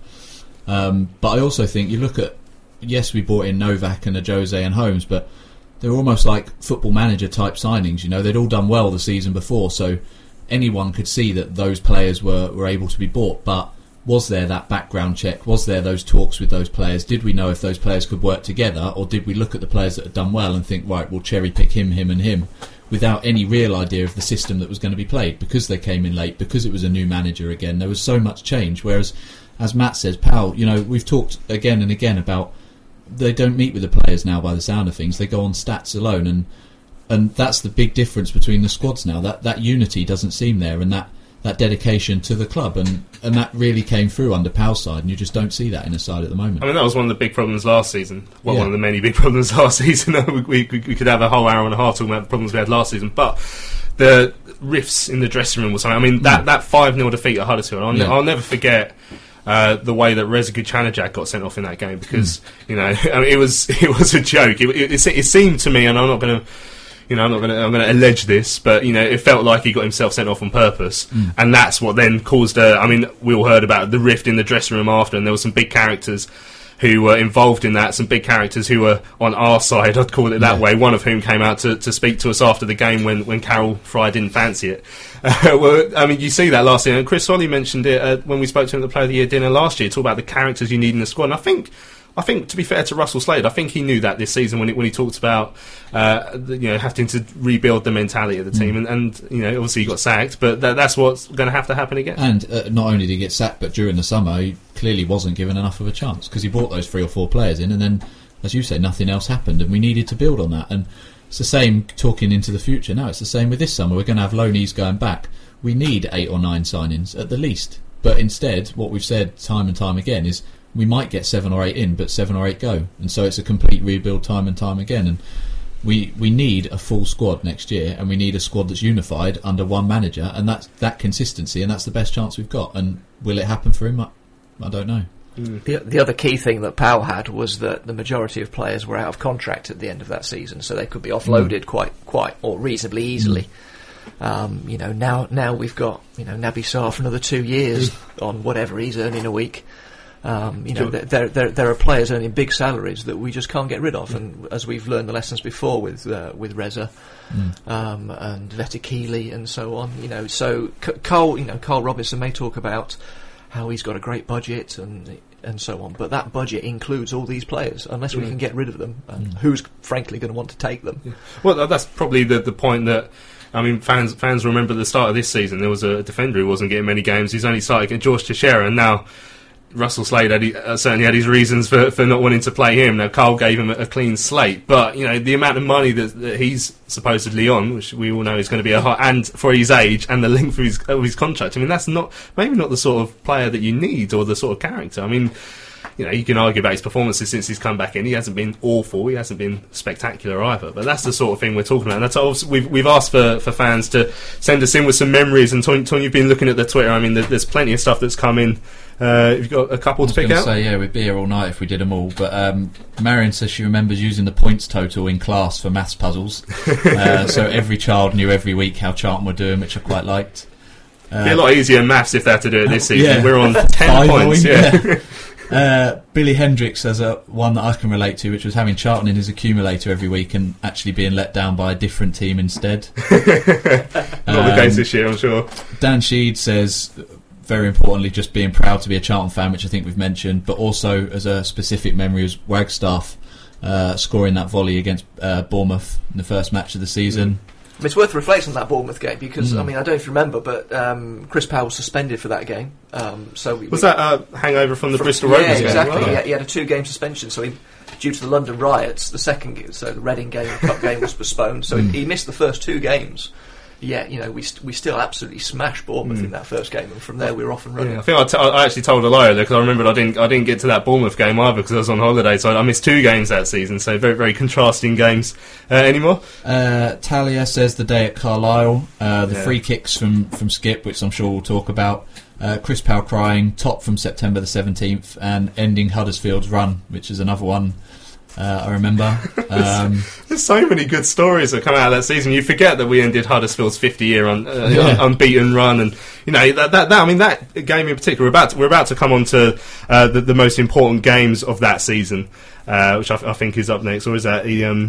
Um, but I also think you look at, yes, we brought in Novak and a Jose and Holmes, but they're almost like Football Manager type signings. You know, they'd all done well the season before, so anyone could see that those players were, were able to be bought. But was there that background check? Was there those talks with those players? Did we know if those players could work together, or did we look at the players that had done well and think, right, we'll cherry pick him, him and him, without any real idea of the system that was going to be played, because they came in late, because it was a new manager again? There was so much change. Whereas, as Matt says, Powell, you know, we've talked again and again about they don't meet with the players now by the sound of things. They go on stats alone, and and that's the big difference between the squads now. That that unity doesn't seem there, and that, that dedication to the club, and, and that really came through under Powell's side, and you just don't see that in a side at the moment. I mean, that was one of the big problems last season. Well, yeah. one of the many big problems last season. we, we, we could have a whole hour and a half talking about the problems we had last season, but the rifts in the dressing room was something. I mean, that, that five nil defeat at Huddersfield, I'll, yeah. ne- I'll never forget Uh, the way that Reza Gucanajak got sent off in that game, because mm. you know, I mean, it was it was a joke. It, it, it seemed to me, and I'm not going to, you know, I'm not going to I'm going to allege this, but you know, it felt like he got himself sent off on purpose, mm. and that's what then caused a. I mean, we all heard about the rift in the dressing room after, and there were some big characters who were involved in that, some big characters who were on our side, I'd call it that yeah. way, one of whom came out to, to speak to us after the game when, when Carol Fry didn't fancy it. Uh, well, I mean, you see that last year, and Chris Solly mentioned it uh, when we spoke to him at the Player of the Year dinner last year, talk about the characters you need in the squad, and I think, I think to be fair to Russell Slade, I think he knew that this season when he, when he talked about uh, the, you know, having to rebuild the mentality of the team, mm. and, and you know, obviously he got sacked, but th- that's what's going to have to happen again. And uh, not only did he get sacked, but during the summer he clearly wasn't given enough of a chance, because he brought those three or four players in, and then, as you say, nothing else happened, and we needed to build on that. And it's the same talking into the future now. It's the same with this summer. We're going to have loanees going back. We need eight or nine signings at the least, but instead, what we've said time and time again is we might get seven or eight in, but seven or eight go, and so it's a complete rebuild time and time again. And we we need a full squad next year, and we need a squad that's unified under one manager, and that's that consistency, and that's the best chance we've got. And will it happen for him? I, I don't know. Mm. The, the other key thing that Powell had was that the majority of players were out of contract at the end of that season, so they could be offloaded mm. quite, quite, or reasonably easily. Mm. Um, you know, now, now we've got, you know, Naby Sarr for another two years mm. on whatever he's earning a week. Um, you know, sure. there, there, there are players earning big salaries that we just can't get rid of, mm. and as we've learned the lessons before with uh, with Reza mm. um, and Vetikili and so on. You know, so C- Carl, you know, Carl Robinson may talk about how he's got a great budget and and so on, but that budget includes all these players. Unless mm. we can get rid of them, and mm. who's frankly going to want to take them? Yeah. Well, that's probably the the point that. I mean, fans fans remember at the start of this season there was a defender who wasn't getting many games. He's only started against George Teixeira, and now Russell Slade had, uh, certainly had his reasons for, for not wanting to play him. Now, Carl gave him a, a clean slate, but, you know, the amount of money that, that he's supposedly on, which we all know is going to be a high, and for his age and the length of his, of his contract, I mean, that's not, maybe not the sort of player that you need or the sort of character. I mean, you know, you can argue about his performances since he's come back in. He hasn't been awful. He hasn't been spectacular either. But that's the sort of thing we're talking about. And that's obviously, we've we've asked for, for fans to send us in with some memories. And Ton, Ton, you've been looking at the Twitter. I mean, there, there's plenty of stuff that's come in. Uh, you've got a couple to pick out. Say, yeah, we'd be here all night if we did them all. But um, Marion says she remembers using the points total in class for maths puzzles. uh, so every child knew every week how Charlton were doing, which I quite liked. Uh, It'd be a lot easier in maths if they had to do it this season. Yeah. We're on ten points. Yeah. yeah. Uh, Billy Hendricks has a one that I can relate to, which was having Charlton in his accumulator every week and actually being let down by a different team instead. Not um, the case this year, I'm sure. Dan Sheed says, very importantly, just being proud to be a Charlton fan, which I think we've mentioned, but also as a specific memory was Wagstaff uh, scoring that volley against uh, Bournemouth in the first match of the season. Mm. I mean, it's worth reflecting on that Bournemouth game because, mm. I mean, I don't know if you remember, but um, Chris Powell was suspended for that game. Um, so we, Was we, that a hangover from the from, Bristol Rovers yeah, game? exactly. Wow. He, had, he had a two-game suspension, so he, due to the London riots, the second game, so the Reading game, the Cup game was postponed, so mm. he, he missed the first two games. Yeah, you know, we st- we still absolutely smashed Bournemouth mm. in that first game, and from there we were off and running. Yeah, I think I, t- I actually told a lie there because I remembered I didn't I didn't get to that Bournemouth game either because I was on holiday, so I missed two games that season. So very very contrasting games. Uh, any more? Uh, Talia says the day at Carlisle, uh, the Yeah. free kicks from from Skip, which I'm sure we'll talk about. Uh, Chris Powell crying, top from September the seventeenth, and ending Huddersfield's run, which is another one. Uh, I remember. Um, There's so many good stories that come out of that season. You forget that we ended Huddersfield's fifty-year un, uh, yeah. unbeaten run, and you know that, that, that. I mean, that game in particular. We're about to, we're about to come on to uh, the, the most important games of that season, uh, which I, I think is up next. Or is that the? Um,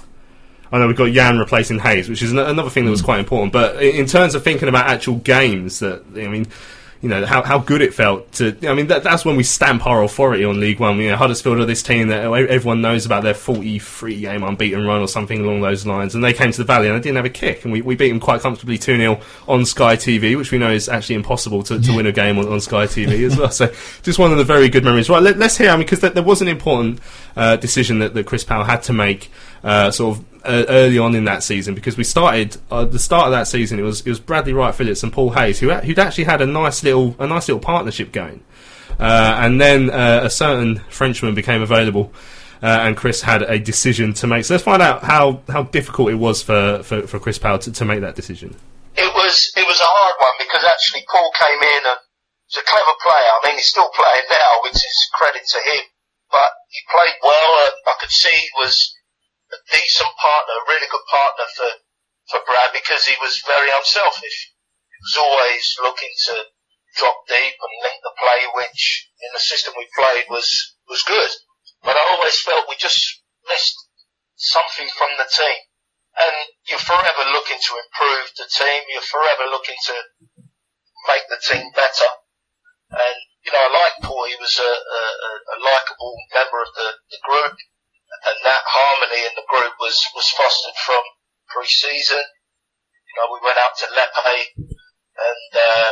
I know we've got Jan replacing Hayes, which is an, another thing that was quite important. But in terms of thinking about actual games, that I mean. You know how how good it felt to. I mean that that's when we stamp our authority on League One. You know Huddersfield are this team that everyone knows about their forty-three game unbeaten run or something along those lines, and they came to the Valley and they didn't have a kick, and we, we beat them quite comfortably two nil on Sky T V, which we know is actually impossible to, to win a game on, on Sky T V as well. So just one of the very good memories. Right, let, let's hear. I mean, because there, there was an important uh, decision that, that Chris Powell had to make, uh, sort of. Uh, early on in that season, because we started uh, the start of that season. It was it was Bradley Wright Phillips and Paul Hayes who who'd actually had a nice little a nice little partnership going, uh, and then uh, a certain Frenchman became available, uh, and Chris had a decision to make. So let's find out how, how difficult it was for, for, for Chris Powell to, to make that decision. It was it was a hard one because actually Paul came in and was a clever player. I mean, he's still playing now, which is credit to him. But he played well. I could see he was a decent partner, a really good partner for, for Brad because he was very unselfish. He was always looking to drop deep and link the play, which in the system we played was, was good. But I always felt we just missed something from the team. And you're forever looking to improve the team. You're forever looking to make the team better. And, you know, I like Paul. He was a, a, a likeable member of the, the group. And that harmony in the group was, was fostered from pre-season. You know, we went out to Lepe and, uh,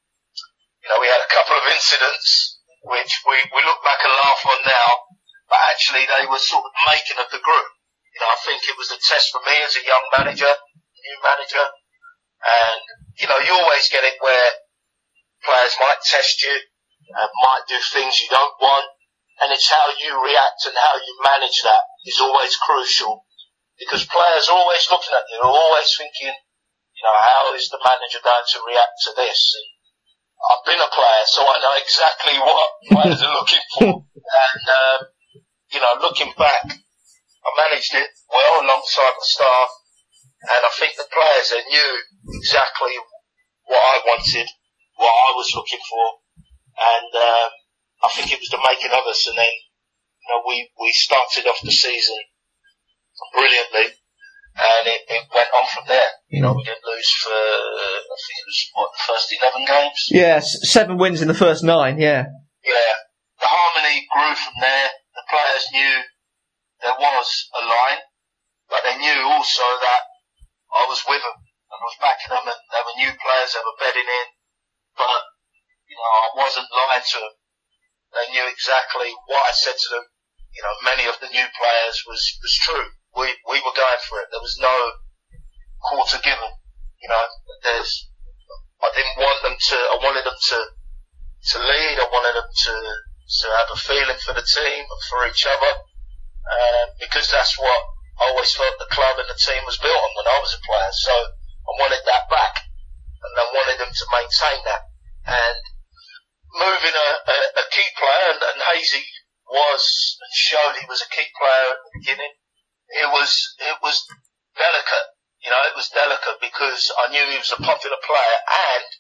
you know, we had a couple of incidents which we, we look back and laugh on now, but actually they were sort of making of the group. You know, I think it was a test for me as a young manager, new manager. And, you know, you always get it where players might test you, uh, might do things you don't want. And it's how you react and how you manage that is always crucial. Because players are always looking at you, are always thinking, you know, how is the manager going to react to this? And, I've been a player, so I know exactly what players are looking for. And, um, you know, looking back, I managed it well alongside the staff, and I think the players, they knew exactly what I wanted, what I was looking for, and uh, I think it was the making of us. And then, you know, we, we started off the season brilliantly, and it, it went on from there. You know, we didn't lose for, uh, I think it was, what, the first eleven games? Yes, seven wins in the first nine, yeah. Yeah. The harmony grew from there. The players knew there was a line, but they knew also that I was with them and I was backing them, and there were new players that were bedding in, but, you know, I wasn't lying to them. They knew exactly what I said to them. You know, many of the new players was, was true. We, we were going for it. There was no quarter given. You know, there's, I didn't want them to, I wanted them to, to lead. I wanted them to, to have a feeling for the team and for each other. Uh, because that's what I always felt the club and the team was built on when I was a player. So I wanted that back, and I wanted them to maintain that. And moving a, a, a key player, and, and Hazy was, and showed he was a key player at the beginning. It was, it was delicate, you know, it was delicate because I knew he was a popular player, and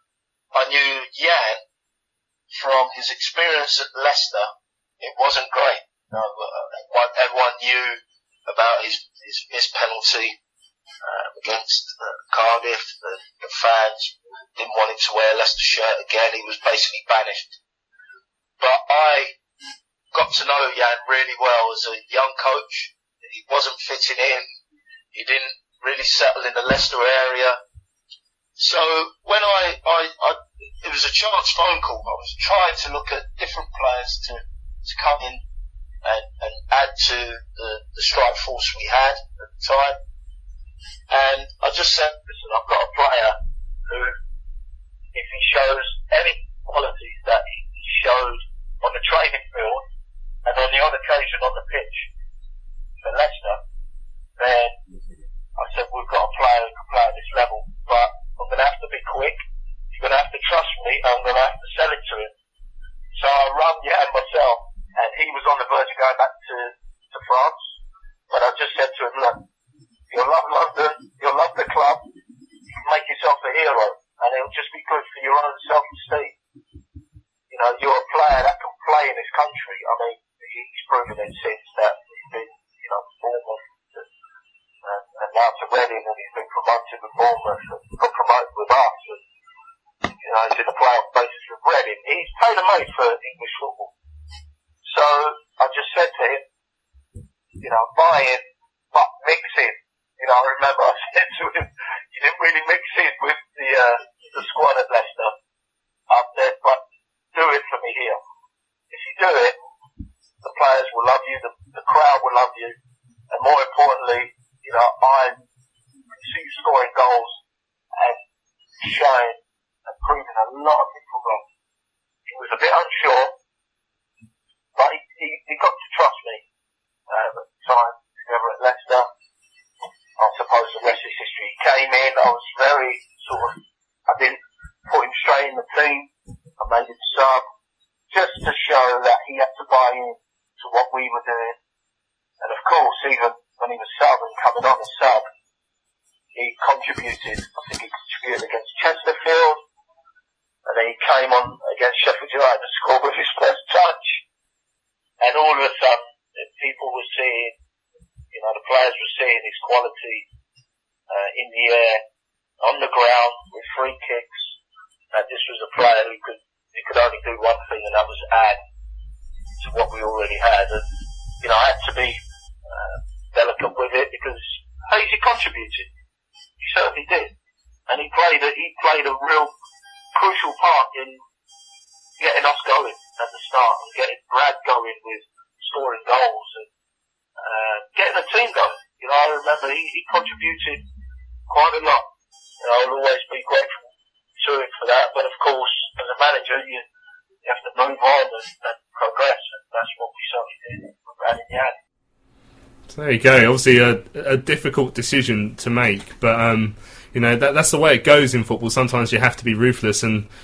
I knew Jan, from his experience at Leicester, it wasn't great. You know, everyone knew about his, his, his penalty uh, against uh, Cardiff. The, the fans didn't want him to wear a Leicester shirt again. He was basically banished. But I got to know Jan really well as a young coach. He wasn't fitting in. He didn't really settle in the Leicester area. So when I, I, I it was a chance phone call. I was trying to look at different players to, to come in and, and add to the, the strike force we had at the time. And I just said, listen, I've got a player who, if he shows any qualities that he showed on the training field and on the odd occasion on the pitch for Leicester, then I said, we've got a player who can play at this level, but I'm going to have to be quick. You're going to have to trust me, and I'm going to have to sell it to him. So I run Jan myself, and he was on the verge of going back to, to France. But I just said to him, look, you'll love London, you'll love the club, you can make yourself a hero, and it'll just be good for your own self-esteem. You know, you're a player that can play in this country. I mean, he's proven it since that he's been, you know, Bournemouth, and, and now to Reading, and he's been promoted with Bournemouth, and got promoted with us, and, you know, he's in the playoff basis with Reading. He's tailor-made for English football. So I just said to him, you know, buy in, but mix in. You know, I remember I said to him, you didn't really mix in with the uh, the squad at Leicester up there, but do it for me here. If you do it, the players will love you, the, the crowd will love you, and more importantly, you know, I see you scoring goals and showing and proving a lot of people wrong. He was a bit unsure, but he, he, he got to trust me um, at the time, together at Leicester. I suppose the rest is history. He came in, I was very sort of, I didn't put him straight in the team, I made him sub, just to show that he had to buy in to what we were doing. And of course, even when he was sub and coming on as sub, he contributed. I think he contributed against Chesterfield, and then he came on against Sheffield United and scored with his first touch. And all of a sudden, people were seeing, you know, the players were seeing his quality uh, in the air, on the ground, with free kicks. And this was a player who could, he could only do one thing, and that was add to what we already had. And, you know, I had to be uh, delicate with it because Hazy contributed. He certainly did. And he played a, he played a real crucial part in getting us going at the start and getting Brad going with scoring goals and uh, getting the team going. You know, I remember he, he contributed quite a lot. You know, I'll always be grateful to him for that. But of course, as a manager, you, you have to move on and, and progress, and that's what we certainly did with Brad and Jan. So there you go. Obviously, a, a difficult decision to make, but um, you know that, that's the way it goes in football. Sometimes you have to be ruthless, and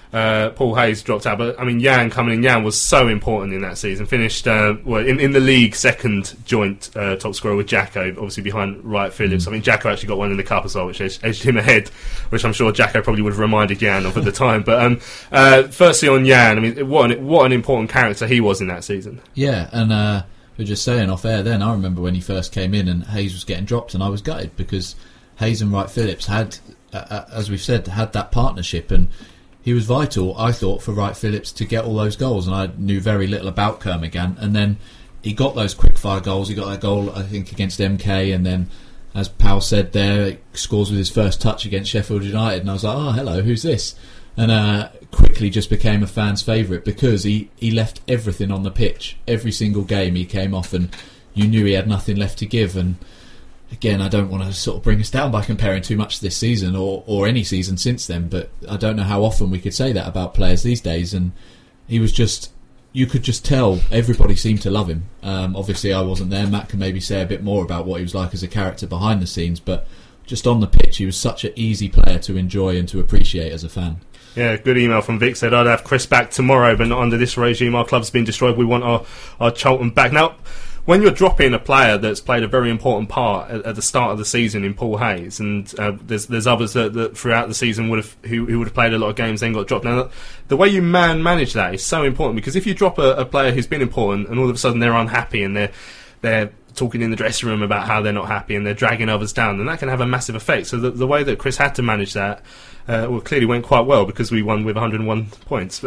uh, Paul Hayes dropped out. But I mean, Jan coming in, Jan was so important in that season. Finished uh, well in, in the league second joint uh, top scorer with Jacko, obviously behind Wright Phillips. I mean, Jacko actually got one in the cup as well, which edged, edged him ahead, which I'm sure Jacko probably would have reminded Jan of at the time. But um, uh, firstly on Jan, I mean, what an, what an important character he was in that season. Yeah, and uh, we were just saying off air then, I remember when he first came in and Hayes was getting dropped, and I was gutted because Hayes and Wright Phillips had, uh, as we've said, had that partnership, and he was vital, I thought, for Wright Phillips to get all those goals, and I knew very little about Kermigan, and then he got those quick-fire goals. He got that goal, I think, against M K, and then, as Powell said there, he scores with his first touch against Sheffield United, and I was like, oh, hello, who's this? And uh, quickly just became a fan's favourite because he, he left everything on the pitch. Every single game he came off, and you knew he had nothing left to give, and again, I don't want to sort of bring us down by comparing too much this season or, or any season since then, but I don't know how often we could say that about players these days, and he was just, you could just tell everybody seemed to love him. Um, obviously I wasn't there, Matt can maybe say a bit more about what he was like as a character behind the scenes, but just on the pitch he was such an easy player to enjoy and to appreciate as a fan. Yeah, good email from Vic, said I'd have Chris back tomorrow, but not under this regime. Our club's been destroyed, we want our, our Charlton back. Now, when you're dropping a player that's played a very important part at, at the start of the season in Paul Hayes, and uh, there's there's others that, that throughout the season would have who, who would have played a lot of games then got dropped. Now, the way you man manage that is so important, because if you drop a, a player who's been important and all of a sudden they're unhappy and they're they're talking in the dressing room about how they're not happy and they're dragging others down, then that can have a massive effect. So the, the way that Chris had to manage that uh, well, clearly went quite well, because we won with one hundred and one points.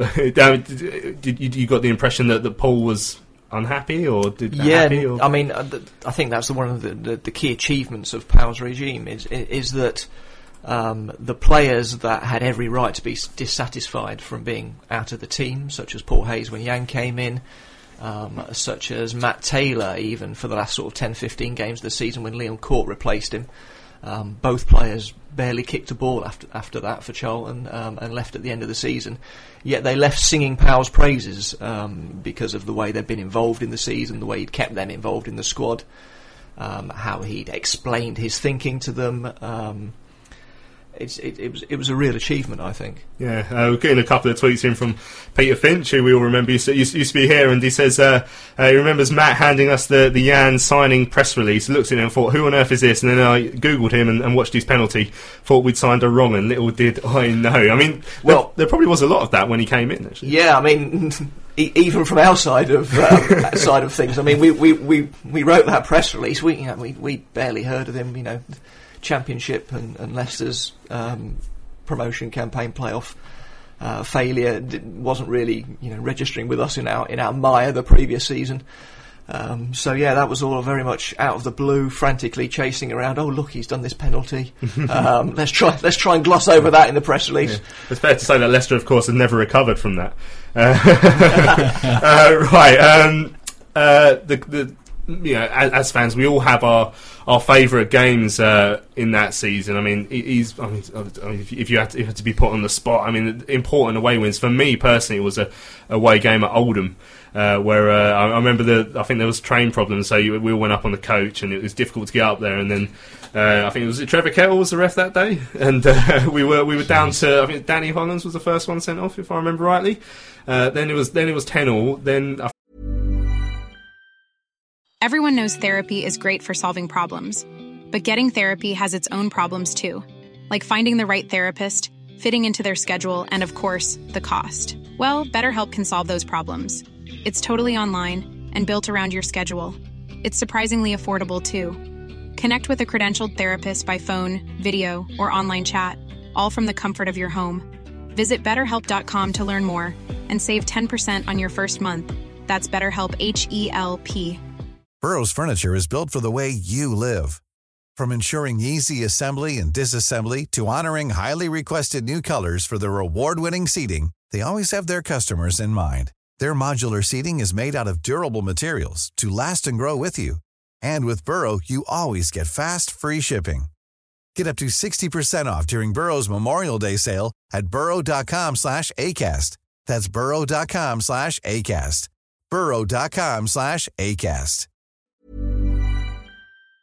did, did you, you got the impression that, that Paul was unhappy, or did yeah happy, or? I mean, I think that's the, one of the, the, the key achievements of Powell's regime is is that um, the players that had every right to be dissatisfied from being out of the team, such as Paul Hayes when Jan came in, um, such as Matt Taylor even for the last sort of ten fifteen games of the season when Leon Court replaced him, um, both players barely kicked a ball after after that for Charlton, um, and left at the end of the season. Yet they left singing Powell's praises um, because of the way they'd been involved in the season, the way he'd kept them involved in the squad, um, how he'd explained his thinking to them. Um, It's, it, it was it was a real achievement, I think. Yeah, uh, we're getting a couple of tweets in from Peter Finch, who we all remember used to, used, used to be here, and he says uh, uh, he remembers Matt handing us the, the Jan signing press release, looks at it and thought, who on earth is this? And then I googled him and, and watched his penalty, thought we'd signed a wrong, and little did I know. I mean, well, there, there probably was a lot of that when he came in, actually. Yeah, I mean, e- even from our side of um, side of things, I mean, we, we, we, we wrote that press release, we you know, we, we barely heard of him, you know. Championship and, and Leicester's um, promotion campaign playoff uh, failure d- wasn't really, you know, registering with us in our in our mire the previous season. Um, so yeah, that was all very much out of the blue, frantically chasing around. Oh look, he's done this penalty. um, let's try let's try and gloss over that in the press release. Yeah. It's fair to say that Leicester, of course, has never recovered from that. Uh, uh, right, um, uh, the the. You know, as, as fans, we all have our our favourite games uh, in that season. I mean, he's. I mean, if you had to, if you had to be put on the spot, I mean, important away wins for me personally it was a away game at Oldham, uh, where uh, I, I remember the. I think there was train problems, so you, we all went up on the coach, and it was difficult to get up there. And then uh, I think it was it Trevor Kettle was the ref that day, and uh, we were we were down to. I think Danny Hollands was the first one sent off, if I remember rightly. Uh, then it was then it was ten all. Then. I Everyone knows therapy is great for solving problems, but getting therapy has its own problems too, like finding the right therapist, fitting into their schedule, and of course, the cost. Well, BetterHelp can solve those problems. It's totally online and built around your schedule. It's surprisingly affordable too. Connect with a credentialed therapist by phone, video, or online chat, all from the comfort of your home. Visit better help dot com to learn more and save ten percent on your first month. That's BetterHelp, H E L P. Burrow's furniture is built for the way you live. From ensuring easy assembly and disassembly to honoring highly requested new colors for their award-winning seating, they always have their customers in mind. Their modular seating is made out of durable materials to last and grow with you. And with Burrow, you always get fast, free shipping. Get up to sixty percent off during Burrow's Memorial Day sale at burrow dot com slash ACAST. That's burrow dot com slash ACAST. burrow dot com slash ACAST.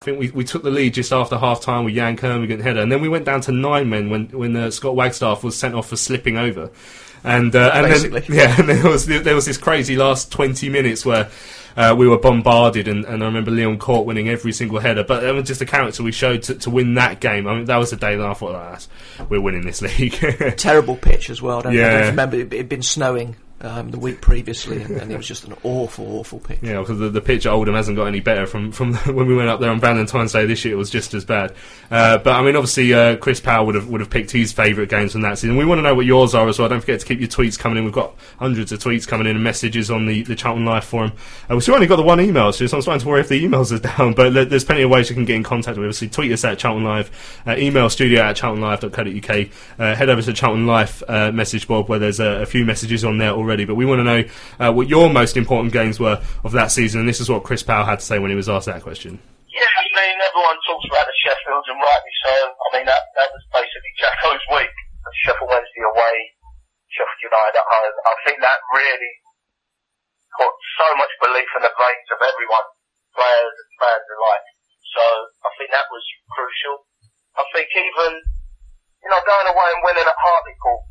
I think we, we took the lead just after half time with Jan Kermorgant header, and then we went down to nine men when when uh, Scott Wagstaff was sent off for slipping over, and uh, and Basically. then yeah, and there was there was this crazy last twenty minutes where uh, we were bombarded, and, and I remember Leon Court winning every single header, but it was just the character we showed to, to win that game. I mean, that was the day that I thought, oh, we're winning this league. Terrible pitch as well. I don't, Yeah. I don't remember it had been snowing. Um, the week previously, and, and it was just an awful, awful pitch. Yeah, because the, the pitch at Oldham hasn't got any better from, from when we went up there on Valentine's Day this year. It was just as bad. Uh, but I mean, obviously, uh, Chris Powell would have would have picked his favourite games from that season. We want to know what yours are as well. Don't forget to keep your tweets coming in. We've got hundreds of tweets coming in and messages on the, the Charlton Live forum. Uh, we've still only got the one email, so I'm starting to worry if the emails are down. But le- there's plenty of ways you can get in contact with us. So tweet us at Charlton Live, uh, email studio at charlton live dot co dot uk. Uh, head over to Charlton Live uh, message board where there's a, a few messages on there already. But we want to know Uh, what your most important games were of that season, and this is what Chris Powell had to say when he was asked that question. Yeah, I mean, everyone talks about the Sheffields, and rightly so. I mean, that, that was basically Jacko's week. Sheffield Wednesday away, Sheffield United at home. I think that really put so much belief in the veins of everyone, players and fans alike. So I think that was crucial. I think even, you know, going away and winning at Hartlepool,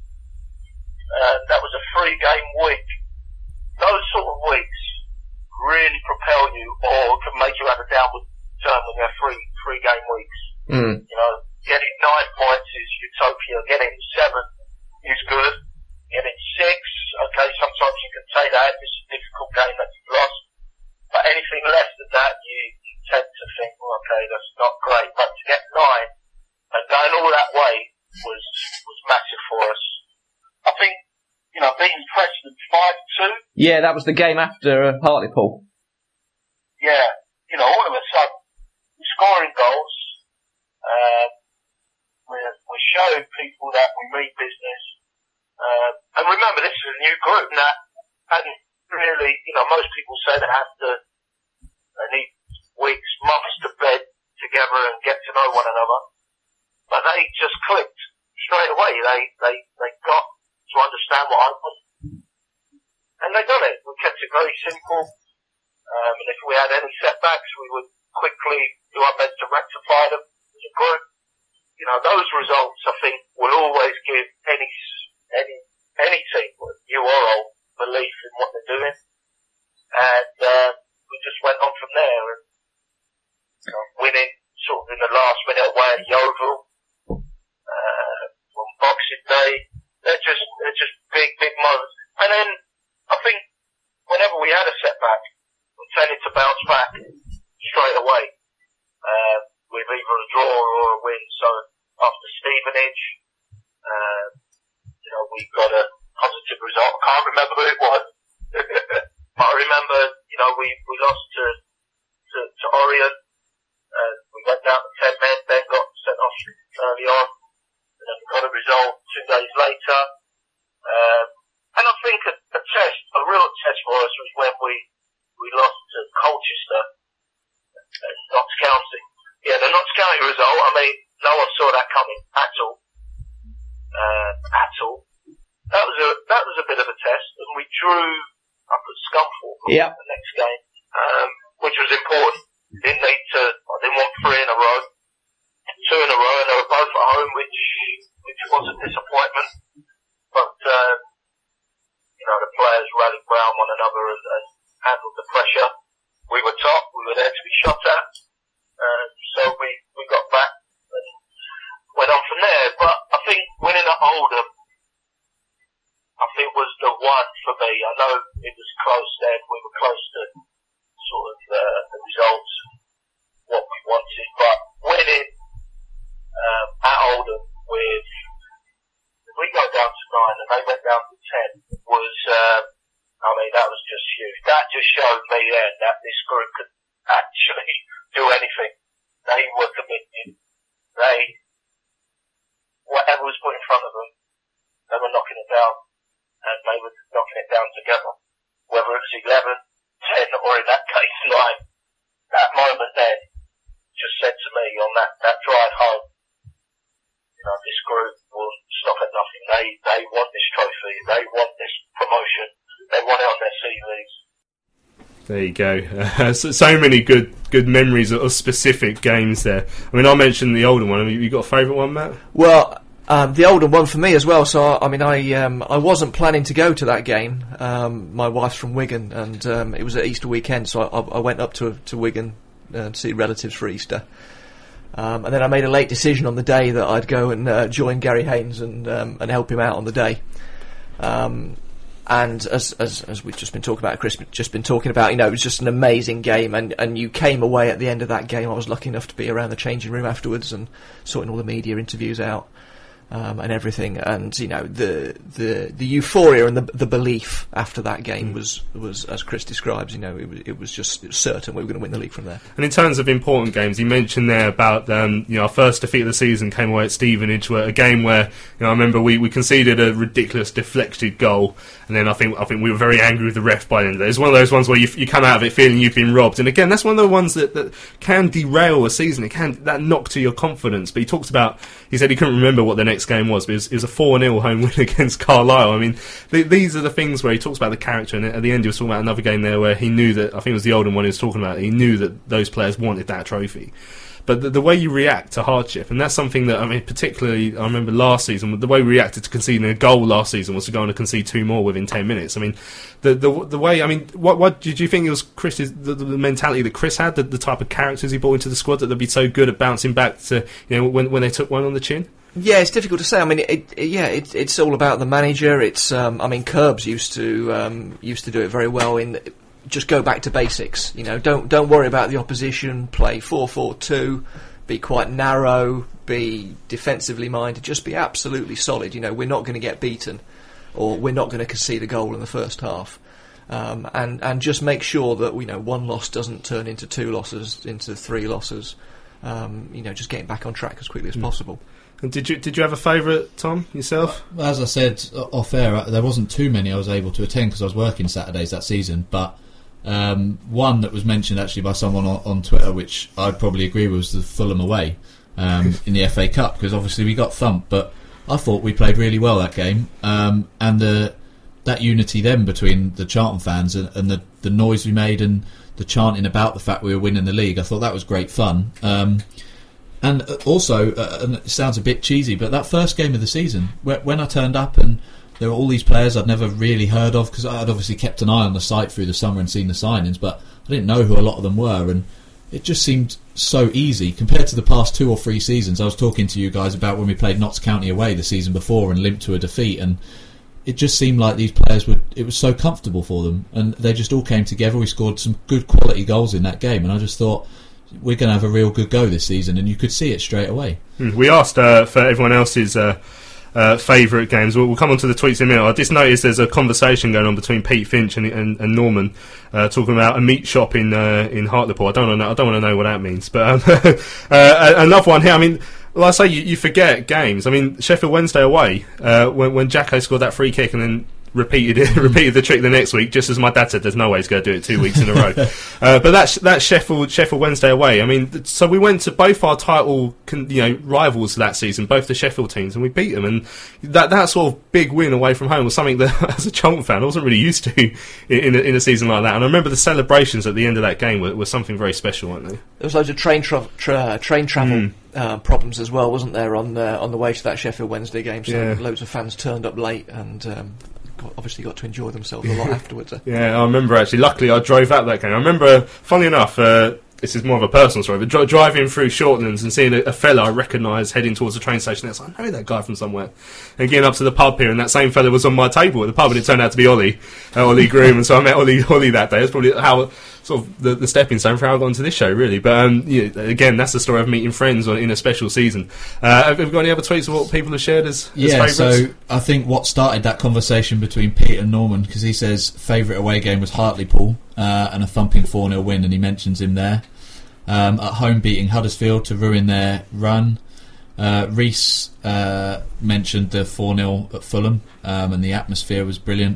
uh, that was a three-game week. Those sort of weeks really propel you, or can make you have a downward turn when you have three three game weeks. Mm. You know, getting nine points is utopia. Getting seven is good. Getting six, okay, sometimes you can take that. It's a difficult game that you've lost. But anything less than that, you, you tend to think, well, okay, that's not great. But to get nine and going all that way was was massive for us. I think, you know, beating Preston five two. Yeah, that was the game after uh, Hartlepool. Yeah, you know, all of a sudden, we're scoring goals. Uh, we're, we're showing people that we mean business. Uh, and remember, this is a new group that hadn't really, you know, most people say they have to, they need weeks, months to bed together and get to know one another. But they just clicked straight away. They, they, they got to understand what I want. And they done it. We kept it very simple. Um, and if we had any setbacks, we would quickly do our best to rectify them as a group. You know, those results, I think, will always give any, any, any team, new or old, belief in what they're doing. And, uh, we just went on from there and, you know, winning sort of in the last minute away at Yeovil, uh, on Boxing Day. They're just, they're just big, big moments. And then, I think, whenever we had a setback, we tended to bounce back straight away, uh, with either a draw or a win. So, after Stevenage, uh, you know, we got a positive result. I can't remember who it was. But I remember, you know, we, we lost to, to, to Orient, uh, we went down to ten men, then got sent off early on, and then we got a result two days later. Um, and I think a, a test, a real test for us was when we, we lost to Colchester and Notts County. Yeah, the Notts County result, I mean, no one saw that coming at all. Uh, at all. That was a, that was a bit of a test, and we drew up at Scunthorpe Yep. the next game, um, which was important. Didn't need to, I didn't want three in a row, two in a row, and they were both at home, which, which was a disappointment. But, uh, you know, the players rallied round one another and, and handled the pressure. We were top, we were there to be shot at, uh, so we, we got back and went on from there. But I think winning at Oldham, I think was the one for me. I know it was close then, we were close to sort of uh, the results, what we wanted, but winning um, at Oldham with, if we go down to nine and they went down to ten, was, uh, I mean, that was just huge. That just showed me then that this group could actually do anything. They were committed. They, whatever was put in front of them, they were knocking it down, and they were knocking it down together. Whether it was eleven, ten, or in that case nine, that moment then just said to me on that, that drive home, you know, this group will stop at nothing. They, they want this trophy. They want this promotion. They want it on their C Vs. There you go. Uh, so, so many good good memories of, of specific games there. I mean, I mentioned the older one. I mean, you got a favourite one, Matt? Well, um, the older one for me as well. So, I mean, I um, I wasn't planning to go to that game. Um, my wife's from Wigan, and um, it was at Easter weekend, so I, I went up to to Wigan uh, to see relatives for Easter. Um, and then I made a late decision on the day that I'd go and uh, join Gary Haynes and um, and help him out on the day. Um, And as, as as we've just been talking about, Chris, just been talking about, you know, it was just an amazing game, and, and you came away at the end of that game. I was lucky enough to be around the changing room afterwards and sorting all the media interviews out um, and everything. And you know, the the the euphoria and the the belief after that game mm. was was as Chris describes. You know, it was it was just certain we were going to win the league from there. And in terms of important games, you mentioned there about um, you know, our first defeat of the season came away at Stevenage, where a game where, you know, I remember we, we conceded a ridiculous deflected goal. And then I think I think we were very angry with the ref by the end of it. It's one of those ones where you, you come out of it feeling you've been robbed. And again, that's one of the ones that, that can derail a season. It can that knock to your confidence. But he talks about, he said he couldn't remember what the next game was, but it was, it was a four nil home win against Carlisle. I mean, th- these are the things where he talks about the character. And at the end he was talking about another game there where he knew that, I think it was the Oldham one he was talking about, he knew that those players wanted that trophy. But the, the way you react to hardship, and that's something that, I mean, particularly, I remember last season, the way we reacted to conceding a goal last season was to go on and concede two more within ten minutes. I mean, the the, the way, I mean, what what did you think it was Chris's, the, the mentality that Chris had, the, the type of characters he brought into the squad, that they'd be so good at bouncing back to, you know, when, when they took one on the chin? Yeah, it's difficult to say. I mean, it, it, yeah, it, it's all about the manager. It's, um, I mean, Curbs used to um, used to do it very well in... Just go back to basics, you know. Don't don't worry about the opposition. Play four four two. Be quite narrow. Be defensively minded. Just be absolutely solid. You know, we're not going to get beaten, or we're not going to concede a goal in the first half. Um, and and just make sure that, you know, one loss doesn't turn into two losses, into three losses. Um, you know, just getting back on track as quickly as mm. possible. And did you did you have a favourite, Tom, yourself? As I said off air, there wasn't too many I was able to attend because I was working Saturdays that season, but. Um, one that was mentioned actually by someone on, on Twitter, which I'd probably agree with, was the Fulham away um, in the F A Cup, because obviously we got thumped, but I thought we played really well that game, um, and the, that unity then between the Charlton fans and, and the, the noise we made and the chanting about the fact we were winning the league, I thought that was great fun. Um, and also, uh, and it sounds a bit cheesy, but that first game of the season, when I turned up and there were all these players I'd never really heard of, because I'd obviously kept an eye on the site through the summer and seen the signings, but I didn't know who a lot of them were, and it just seemed so easy compared to the past two or three seasons. I was talking to you guys about when we played Notts County away the season before and limped to a defeat, and it just seemed like these players would, it was so comfortable for them, and they just all came together. We scored some good quality goals in that game, and I just thought, we're going to have a real good go this season, and you could see it straight away. We asked uh, for everyone else's uh, uh, favourite games. We'll, we'll come on to the tweets in a minute. I just noticed there's a conversation going on between Pete Finch and, and, and Norman uh, talking about a meat shop in uh, in Hartlepool. I don't want to know, I don't want to know what that means, but um, uh, another one here. I mean, like I say, you, you forget games. I mean, Sheffield Wednesday away, uh, when, when Jacko scored that free kick and then repeated it, repeated the trick the next week, just as my dad said, there's no way he's going to do it two weeks in a row. Uh, but that's that's Sheffield Sheffield Wednesday away. I mean, so we went to both our title, you know, rivals that season, both the Sheffield teams, and we beat them. And that that sort of big win away from home was something that, as a Charlton fan, I wasn't really used to in in a, in a season like that. And I remember the celebrations at the end of that game were, were something very special, weren't they? There was loads of train tra- tra- train travel. Mm. Uh, problems as well, wasn't there, on uh, on the way to that Sheffield Wednesday game? So yeah. Loads of fans turned up late and um, got, obviously got to enjoy themselves a lot afterwards. Yeah, I remember actually. Luckily, I drove out that game. I remember, funny enough, uh, this is more of a personal story, but dri- driving through Shortlands and seeing a, a fella I recognised heading towards the train station. It's like, I know that guy from somewhere. And getting up to the pub here, and that same fella was on my table at the pub, and it turned out to be Ollie, uh, Ollie Groom. And so I met Ollie, Ollie that day. That's probably how. Sort of the, the stepping stone for how I got into this show, really. But um, yeah, again, that's the story of meeting friends on, in a special season. Uh, have you got any other tweets of what people have shared as, as yeah, favourites? So I think what started that conversation between Pete and Norman, because he says favourite away game was Hartlepool uh, and a thumping four nil win, and he mentions him there. Um, at home beating Huddersfield to ruin their run. Uh, Reese uh, mentioned the four nil at Fulham, um, and the atmosphere was brilliant.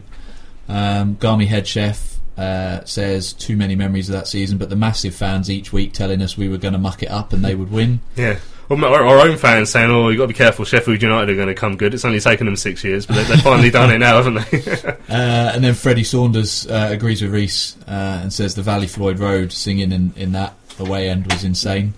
Um, Garmy head chef Uh, says too many memories of that season, but the massive fans each week telling us we were going to muck it up and they would win. Yeah, Well, our, our own fans saying, "Oh, you got to be careful. Sheffield United are going to come good." It's only taken them six years, but they, they've finally done it now, haven't they? uh, and then Freddie Saunders uh, agrees with Reese uh, and says the Valley Floyd Road singing in, in that away end was insane.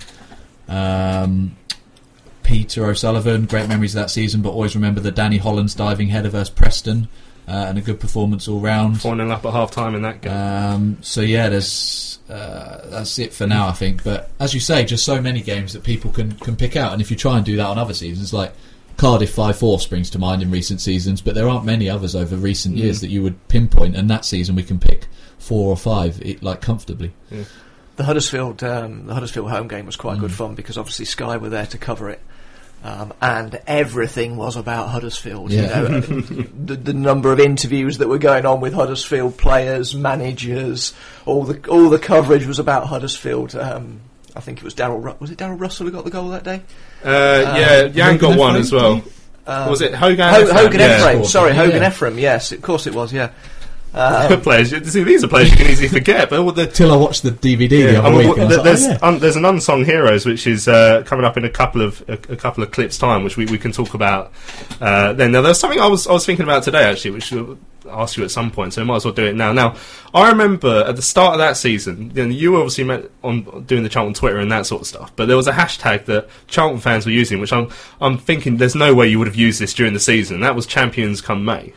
Um, Peter O'Sullivan, great memories of that season, but always remember the Danny Hollands diving header versus Preston, uh, and a good performance all round. four nil up at half time in that game. Um, so yeah, there's. Uh, that's it for now, I think. But as you say, just so many games that people can, can pick out, and if you try and do that on other seasons, like Cardiff five four springs to mind in recent seasons, but there aren't many others over recent mm. years that you would pinpoint, and that season we can pick four or five it, like comfortably. Yeah. The Huddersfield um, the Huddersfield home game was quite Mm. good fun because obviously Sky were there to cover it. Um, and everything was about Huddersfield. Yeah. You know, the, the number of interviews that were going on with Huddersfield players, managers, all the all the coverage was about Huddersfield. Um, I think it was Darryl. Ru- was it Darryl Russell who got the goal that day? Uh, um, yeah, Jan got one as well. Um, was it Hogan? Ho- Ephraim? Hogan yeah. Ephraim. Sorry, Yeah. Hogan Ephraim. Yes, of course it was. Yeah. Um, players. See, these are players you can easily forget. But the, Till I watched the D V D yeah, the other I mean, week, and I was th- like, there's oh, yeah. un- there's an unsung heroes which is uh, coming up in a couple of a, a couple of clips time, which we, we can talk about. Uh, then now there's something I was I was thinking about today actually, which I'll ask you at some point. So I might as well do it now. Now I remember at the start of that season, you know, you obviously met on doing the Charlton Twitter and that sort of stuff, but there was a hashtag that Charlton fans were using, which I'm I'm thinking there's no way you would have used this during the season. And that was Champions Come May,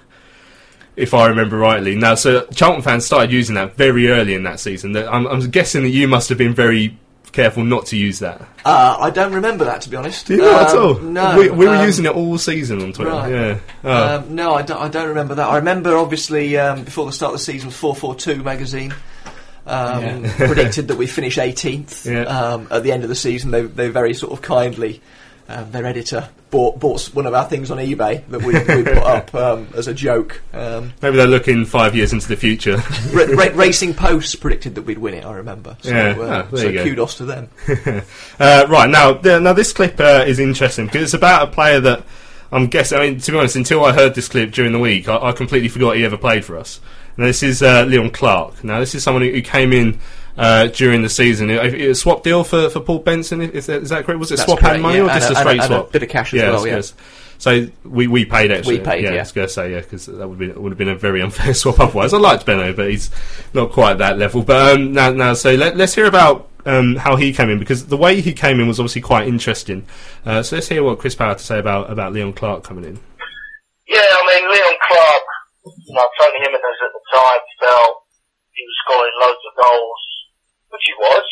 if I remember rightly. Now, so Charlton fans started using that very early in that season. That I'm, I'm guessing that you must have been very careful not to use that. uh, I don't remember that, to be honest. Do you not at Um, all? No. We, we were um, using it all season on Twitter. right. Yeah. Oh. Um, no, I don't, I don't remember that. I remember, obviously, um, before the start of the season, four forty-two magazine um, Yeah. predicted that we finish eighteenth Yeah. um, at the end of the season. They, they very sort of kindly, um, their editor bought bought one of our things on eBay that we, we put up um, as a joke. Um, Maybe they're looking five years into the future. ra- ra- Racing Post predicted that we'd win it, I remember. So, Yeah. uh, Ah, there so you go. kudos to them. uh, right, now, th- now this clip uh, is interesting because it's about a player that I'm guessing, I mean, to be honest, until I heard this clip during the week, I, I completely forgot he ever played for us. And this is uh, Leon Clark. Now, this is someone who, who came in uh, during the season. A, a swap deal for, for Paul Benson, is that, is that correct? Was it That's swap correct, and money yeah. or And just a- a straight and a- and a swap? bit of cash as yeah, well, I yeah. suppose. So we we paid actually. We paid, yeah. yeah. I was going to say, yeah, because that would be would have been a very unfair swap otherwise. I liked Benno, but he's not quite that level. But um, now, now, so let, let's hear about um, how he came in, because the way he came in was obviously quite interesting. Uh, so let's hear what Chris Power had to say about about Leon Clark coming in. Yeah, I mean, Leon Clark, you know, Tony Jimenez at the time felt he was scoring loads of goals, which he was.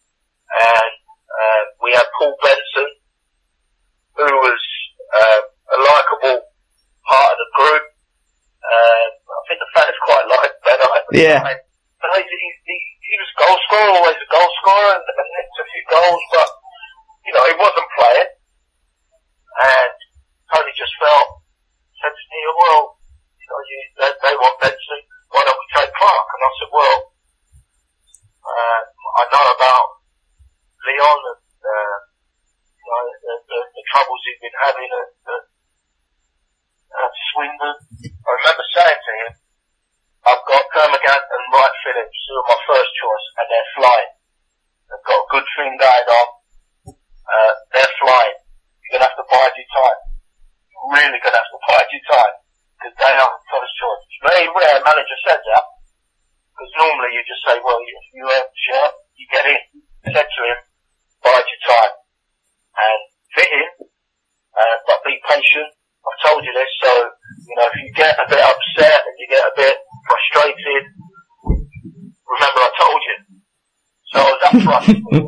And uh, we had Paul Benson, who was uh, a likeable part of the group. Uh, I think the fans quite liked Ben. Yeah. But he, he, he, he was a goal scorer, always a goal scorer, and, and nicked a few goals, but, you know, he wasn't playing. And Tony just felt, said to me, well, you know, you, they, they want Benson, why don't we take Clark? And I said, well, uh, I know about Leon and, uh, you know, the, the, the troubles he's been having at, at, at Swindon. I remember saying to him, I've got Kermagant and Wright Phillips, who are my first choice, and they're flying. They've got a good thing going on. Uh, they're flying. You're going to have to bide your time. You're really going to have to bide your time, because they are the first choice. It's very rare a manager says that, because normally you just say, well, if you have a shirt, you get in. I said to him, bide your time. And fit in, uh, but be patient. I've told you this, so, you know, if you get a bit upset and you get a bit frustrated, remember I told you. So I was upfront.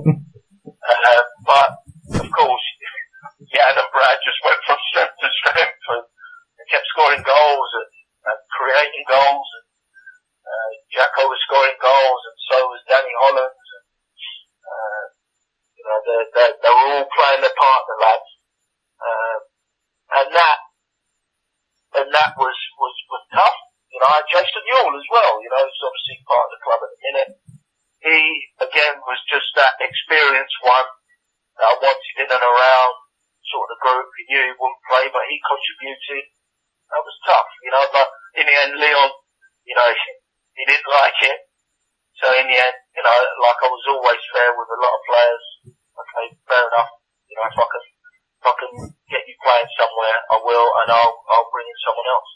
uh, but, of course, Jan and Brad just went from strength to strength and they kept scoring goals and, and creating goals. And, uh, Jacko was scoring goals and so was Danny Hollands. And, uh, you know, they they they were all playing their part, the lads. Uh, and that, and that was, was, was tough. You know, I had Jason Newell as well, you know, he's obviously part of the club at the minute. He, again, was just that experienced one that I wanted in and around sort of the group. He knew he wouldn't play, but he contributed. That was tough, you know, but in the end, Leon, you know, he didn't like it. So in the end, you know, like I was always fair with a lot of players. Okay, fair enough. You know, if I can, if I can get you playing somewhere, I will, and I'll, I'll bring in someone else.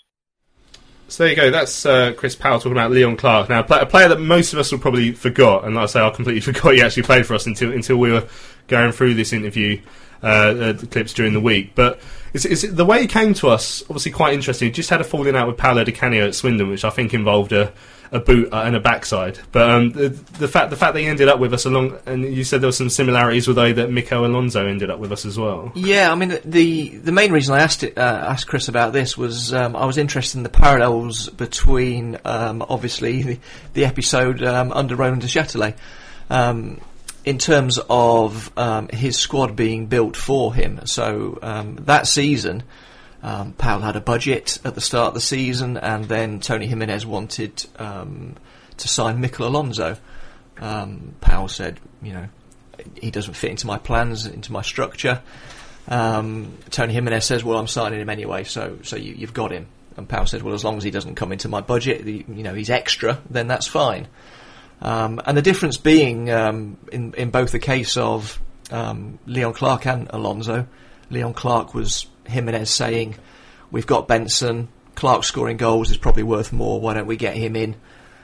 So there you go. That's uh, Chris Powell talking about Leon Clarke. Now, a player that most of us will probably forgot, and like I say, I completely forgot he actually played for us until until we were going through this interview, uh, the clips during the week. But it's, it's, the way he came to us, obviously quite interesting. He just had a falling out with Paolo Di Canio at Swindon, which I think involved a, a boot and a backside. But um, the, the fact the fact that he ended up with us along, and you said there were some similarities with the way that Mikel Alonso ended up with us as well. Yeah, I mean the the main reason I asked it, uh, asked Chris about this was um, I was interested in the parallels between um, obviously the, the episode um, under Roland Duchâtelet. Um, in terms of um, his squad being built for him. So um, that season, um, Powell had a budget at the start of the season, and then Tony Jimenez wanted um, to sign Mikel Alonso. Um, Powell said, you know, he doesn't fit into my plans, into my structure. Um, Tony Jimenez says, well, I'm signing him anyway, so so you, you've got him. And Powell said, well, as long as he doesn't come into my budget, you know, he's extra, then that's fine. Um, and the difference being, um, in, in both the case of um, Leon Clarke and Alonso, Leon Clarke was Jimenez saying, we've got Benson, Clarke scoring goals is probably worth more, why don't we get him in?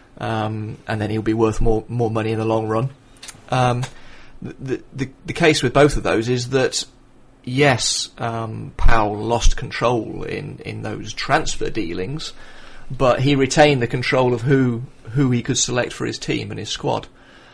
Um, and then he'll be worth more more money in the long run. Um, the, the, the case with both of those is that, yes, um, Powell lost control in, in those transfer dealings, but he retained the control of who who he could select for his team and his squad.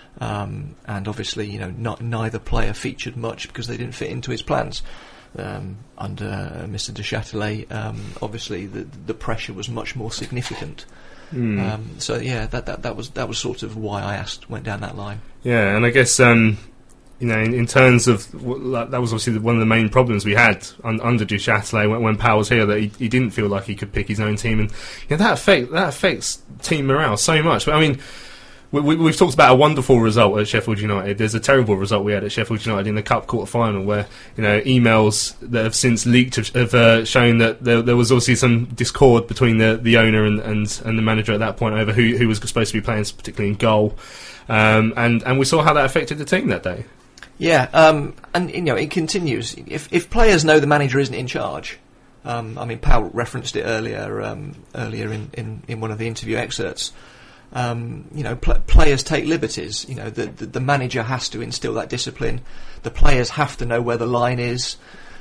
Um, and obviously, you know, not, neither player featured much because they didn't fit into his plans. Um, under uh, Mister Duchâtelet, um, obviously the the pressure was much more significant. Mm. Um, so yeah, that, that that was that was sort of why I asked went down that line. Yeah, and I guess um, you know, in, in terms of that was obviously one of the main problems we had un, under Duchâtelet when, when Powell was here, that he, he didn't feel like he could pick his own team, and you know, that affect that affects team morale so much. But I mean, we, we, we've talked about a wonderful result at Sheffield United. There's a terrible result we had at Sheffield United in the Cup quarter final, where you know emails that have since leaked have, have uh, shown that there, there was obviously some discord between the, the owner and, and and the manager at that point over who who was supposed to be playing, particularly in goal, um, and and we saw how that affected the team that day. Yeah, um, and you know it continues. If if players know the manager isn't in charge, um, I mean Powell referenced it earlier um, earlier in, in, in one of the interview excerpts. Um, you know, pl- players take liberties. You know, the, the the manager has to instill that discipline. The players have to know where the line is.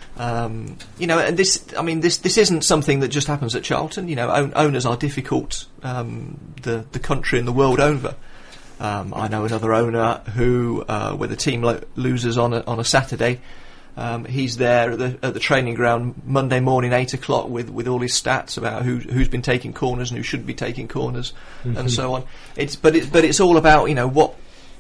Um, you know, and this, I mean, this this isn't something that just happens at Charlton. You know, own, owners are difficult. Um, the the country and the world over. Um, I know another owner who, uh, where the team lo- loses on a, on a Saturday, um, he's there at the, at the training ground Monday morning, eight o'clock, with, with all his stats about who who's been taking corners and who shouldn't be taking corners, mm-hmm. and so on. It's but it, but it's all about, you know, what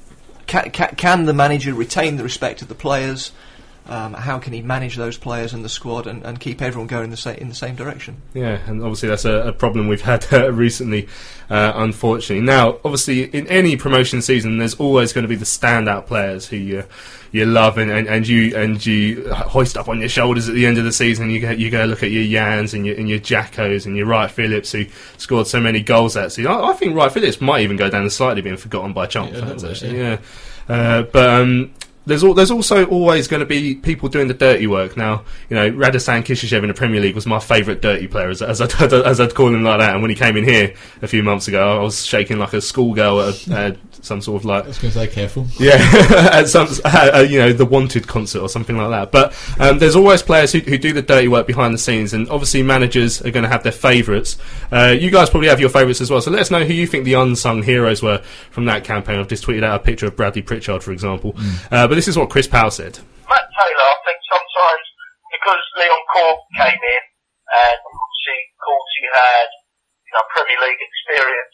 can, can, can the manager retain the respect of the players? Um, how can he manage those players and the squad and, and keep everyone going in the, sa- in the same direction? Yeah, and obviously that's a, a problem we've had uh, recently, uh, unfortunately. Now, obviously, in any promotion season, there's always going to be the standout players who you you love and, and, and you and you hoist up on your shoulders at the end of the season. You go you go look at your Jans and your and your Jackos and your Wright Phillips, who scored so many goals that season. I, I think Wright Phillips might even go down the slightly being forgotten by Chunk yeah, fans. Bit, actually, yeah. yeah, uh, but. Um, There's al- there's also always going to be people doing the dirty work. Now, you know, Radovan Kishishev in the Premier League was my favourite dirty player, as, as, I'd, as I'd call him like that. And when he came in here a few months ago, I was shaking like a schoolgirl at a, uh, some sort of like... I was going to say, careful. Yeah, at some, uh, you know, the Wanted concert or something like that. But um, there's always players who, who do the dirty work behind the scenes, and obviously managers are going to have their favourites. Uh, you guys probably have your favourites as well, so let us know who you think the unsung heroes were from that campaign. I've just tweeted out a picture of Bradley Pritchard, for example. Mm. Uh, but this is what Chris Powell said. Matt Taylor, I think sometimes, because Leon Clarke came in, and obviously Corty had, you know, Premier League experience,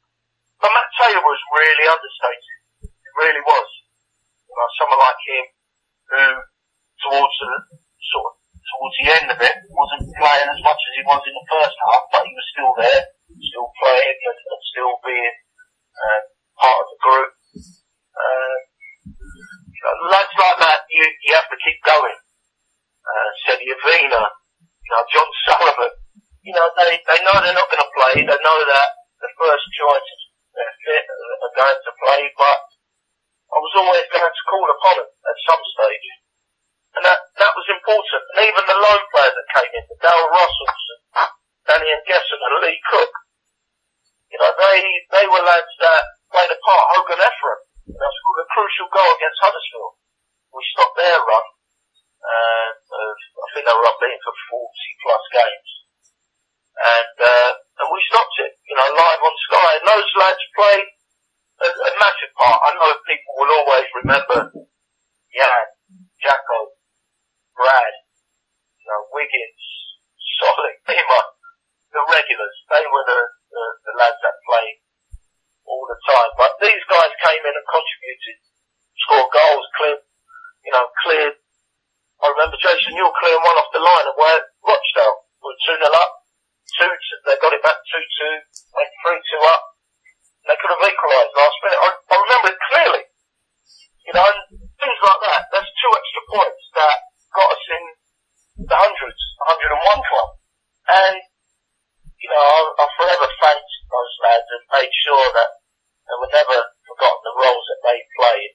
but Matt Taylor was really understated. It really was. You know, someone like him, who, towards the, sort of, towards the end of it, wasn't playing as much as he was in the first half, but he was still there, still playing, and, and still being, uh, part of the group. Uh, Lads like that, you, you have to keep going. Uh, Sedi Avina, you know, John Sullivan, you know, they, they know they're not going to play, they know that the first choices they're fit are going to play, but I was always going to call upon them at some stage. And that, that was important. And even the loan players that came in, the Darryl Russells, and Danny and Gesson and Lee Cook, you know, they, they were lads that played a part. Hogan Ephraim, you know, scored a crucial goal against Huddersfield. We stopped their run, and uh, I think they were unbeaten for forty plus games. And, uh, and we stopped it, you know, live on Sky. And those lads played a, a massive part. I know people will always remember Jan, Jacko, Brad, you know, Wiggins, Solly, the regulars. They were the, the, the lads that played all the time. But these guys came in and contributed, scored goals, cleared, you know, cleared. I remember Jason Newell clearing one off the line and where Rochdale were two nil up. Two, two, they got it back two two, went three two up. They could have equalised last minute. I, I remember it clearly. You know, and things like that. That's two extra points that got us in the hundreds, one hundred and one club. And, you know, I, I forever thanked those lads and made sure that they were never forgotten the roles that they played.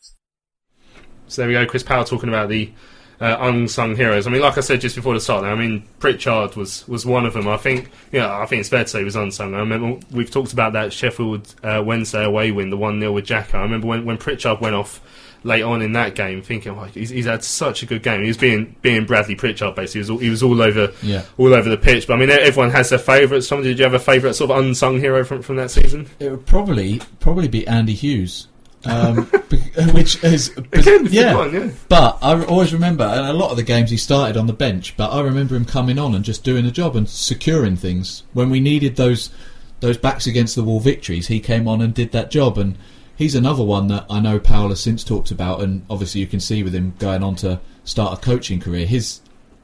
So there we go, Chris Powell talking about the Uh, unsung heroes. I mean, like I said just before the start, there, I mean, Pritchard was, was one of them. I think, yeah, I think it's fair to say he was unsung. I remember we've talked about that Sheffield uh, Wednesday away win, the one nil with Jacko. I remember when, when Pritchard went off late on in that game, thinking, oh, he's, he's had such a good game. He was being being Bradley Pritchard basically. He was all, he was all over yeah. all over the pitch. But I mean, everyone has their favourites. Somebody, did you have a favourite sort of unsung hero from from that season? It would probably probably be Andy Hughes. um, which is Again, yeah. One, yeah. But I always remember, and a lot of the games he started on the bench, but I remember him coming on and just doing the job and securing things when we needed those those backs against the wall victories. He came on and did that job, and he's another one that I know Powell has since talked about, and obviously you can see with him going on to start a coaching career, his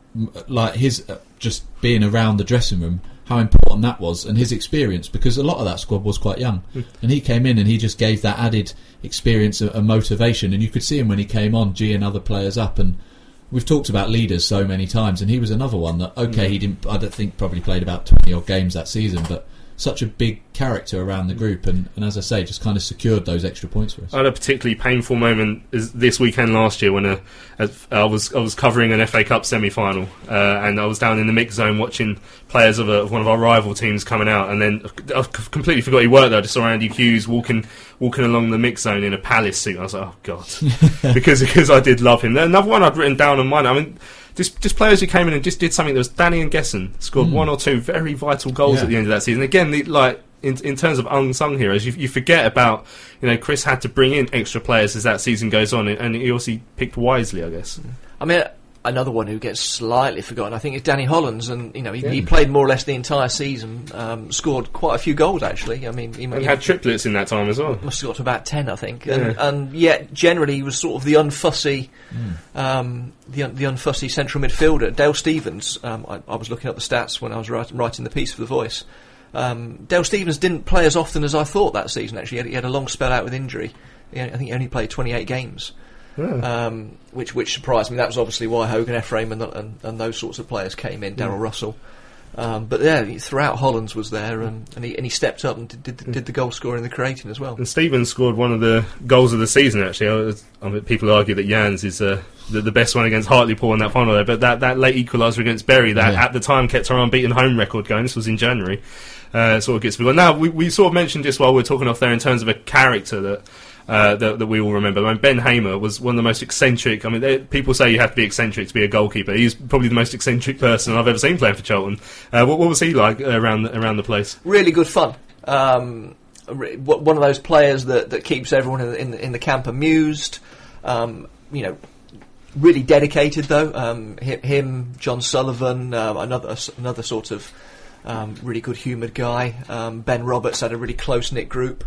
like his uh, just being around the dressing room, how important that was, and his experience, because a lot of that squad was quite young, mm. and he came in and he just gave that added experience and motivation, and you could see him when he came on geeing other players up. And we've talked about leaders so many times, and he was another one that, okay, mm. he didn't, I don't think probably played about twenty odd games that season, but such a big character around the group, and, and as I say, just kind of secured those extra points for us. I had a particularly painful moment is this weekend last year when a, a, I was I was covering an F A Cup semi-final, uh, and I was down in the mix zone watching players of, a, of one of our rival teams coming out, and then I completely forgot he worked there. I just saw Andy Hughes walking walking along the mix zone in a Palace suit. I was like, oh god, because because I did love him. Another one I'd written down on mine. I mean, Just, just players who came in and just did something. There was Danny and Gesson scored mm. one or two very vital goals yeah. at the end of that season. Again, the, like in in terms of unsung heroes, you, you forget about, you know, Chris had to bring in extra players as that season goes on, and he also picked wisely, I guess. I mean, another one who gets slightly forgotten, I think, is Danny Hollands, and you know, he, yeah. he played more or less the entire season, um, scored quite a few goals actually. I mean, he, and he had triplets in that time as well. Must have got to about ten, I think, yeah. and, and yet generally he was sort of the unfussy, mm. um, the the unfussy central midfielder. Dale Stephens, um, I, I was looking up the stats when I was write, writing the piece for The Voice. Um, Dale Stephens didn't play as often as I thought that season. Actually, he had, he had a long spell out with injury. He, I think he only played twenty-eight games. Yeah. Um, which which surprised me. That was obviously why Hogan Ephraim and, the, and, and those sorts of players came in. Darryl yeah. Russell, um, but yeah, throughout Hollands was there, and, and he and he stepped up and did, did, did the goal scoring and the creating as well. And Stephens scored one of the goals of the season. Actually, I was, I mean, people argue that Jans is uh, the, the best one against Hartlepool in that final there, but that, that late equaliser against Bury, that yeah. at the time kept our unbeaten home record going. This was in January. Uh, sort of gets forgotten. Now we we sort of mentioned this while we we're talking off there in terms of a character that. Uh, that, that we all remember. I mean, Ben Hamer was one of the most eccentric. I mean, they, people say you have to be eccentric to be a goalkeeper. He's probably the most eccentric person I've ever seen playing for Charlton. Uh, what, what was he like around the, around the place? Really good fun. Um, one of those players that, that keeps everyone in the, in the, in the camp amused. Um, you know, really dedicated though. Um, him, John Sullivan, um, another another sort of um, really good humoured guy. Um, Ben Roberts had a really close knit group.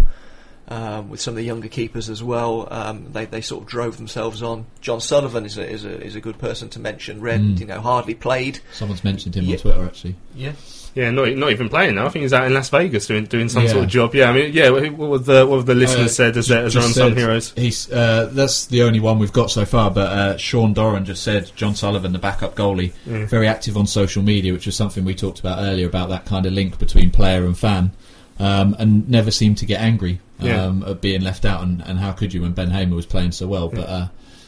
Um, with some of the younger keepers as well, um, they they sort of drove themselves on. John Sullivan is a is a is a good person to mention. Red, mm. you know, hardly played. Someone's mentioned him yeah. on Twitter actually. Yeah, yeah, not not even playing now. I think he's out in Las Vegas doing doing some yeah. sort of job. Yeah, I mean, yeah. What were the what have the listeners uh, said as their, as their unsung heroes? He's uh, that's the only one we've got so far. But uh, Sean Doran just said John Sullivan, the backup goalie, yeah. very active on social media, which was something we talked about earlier about that kind of link between player and fan. Um, and never seemed to get angry um, yeah. at being left out, and, and how could you when Ben Hamer was playing so well? But uh,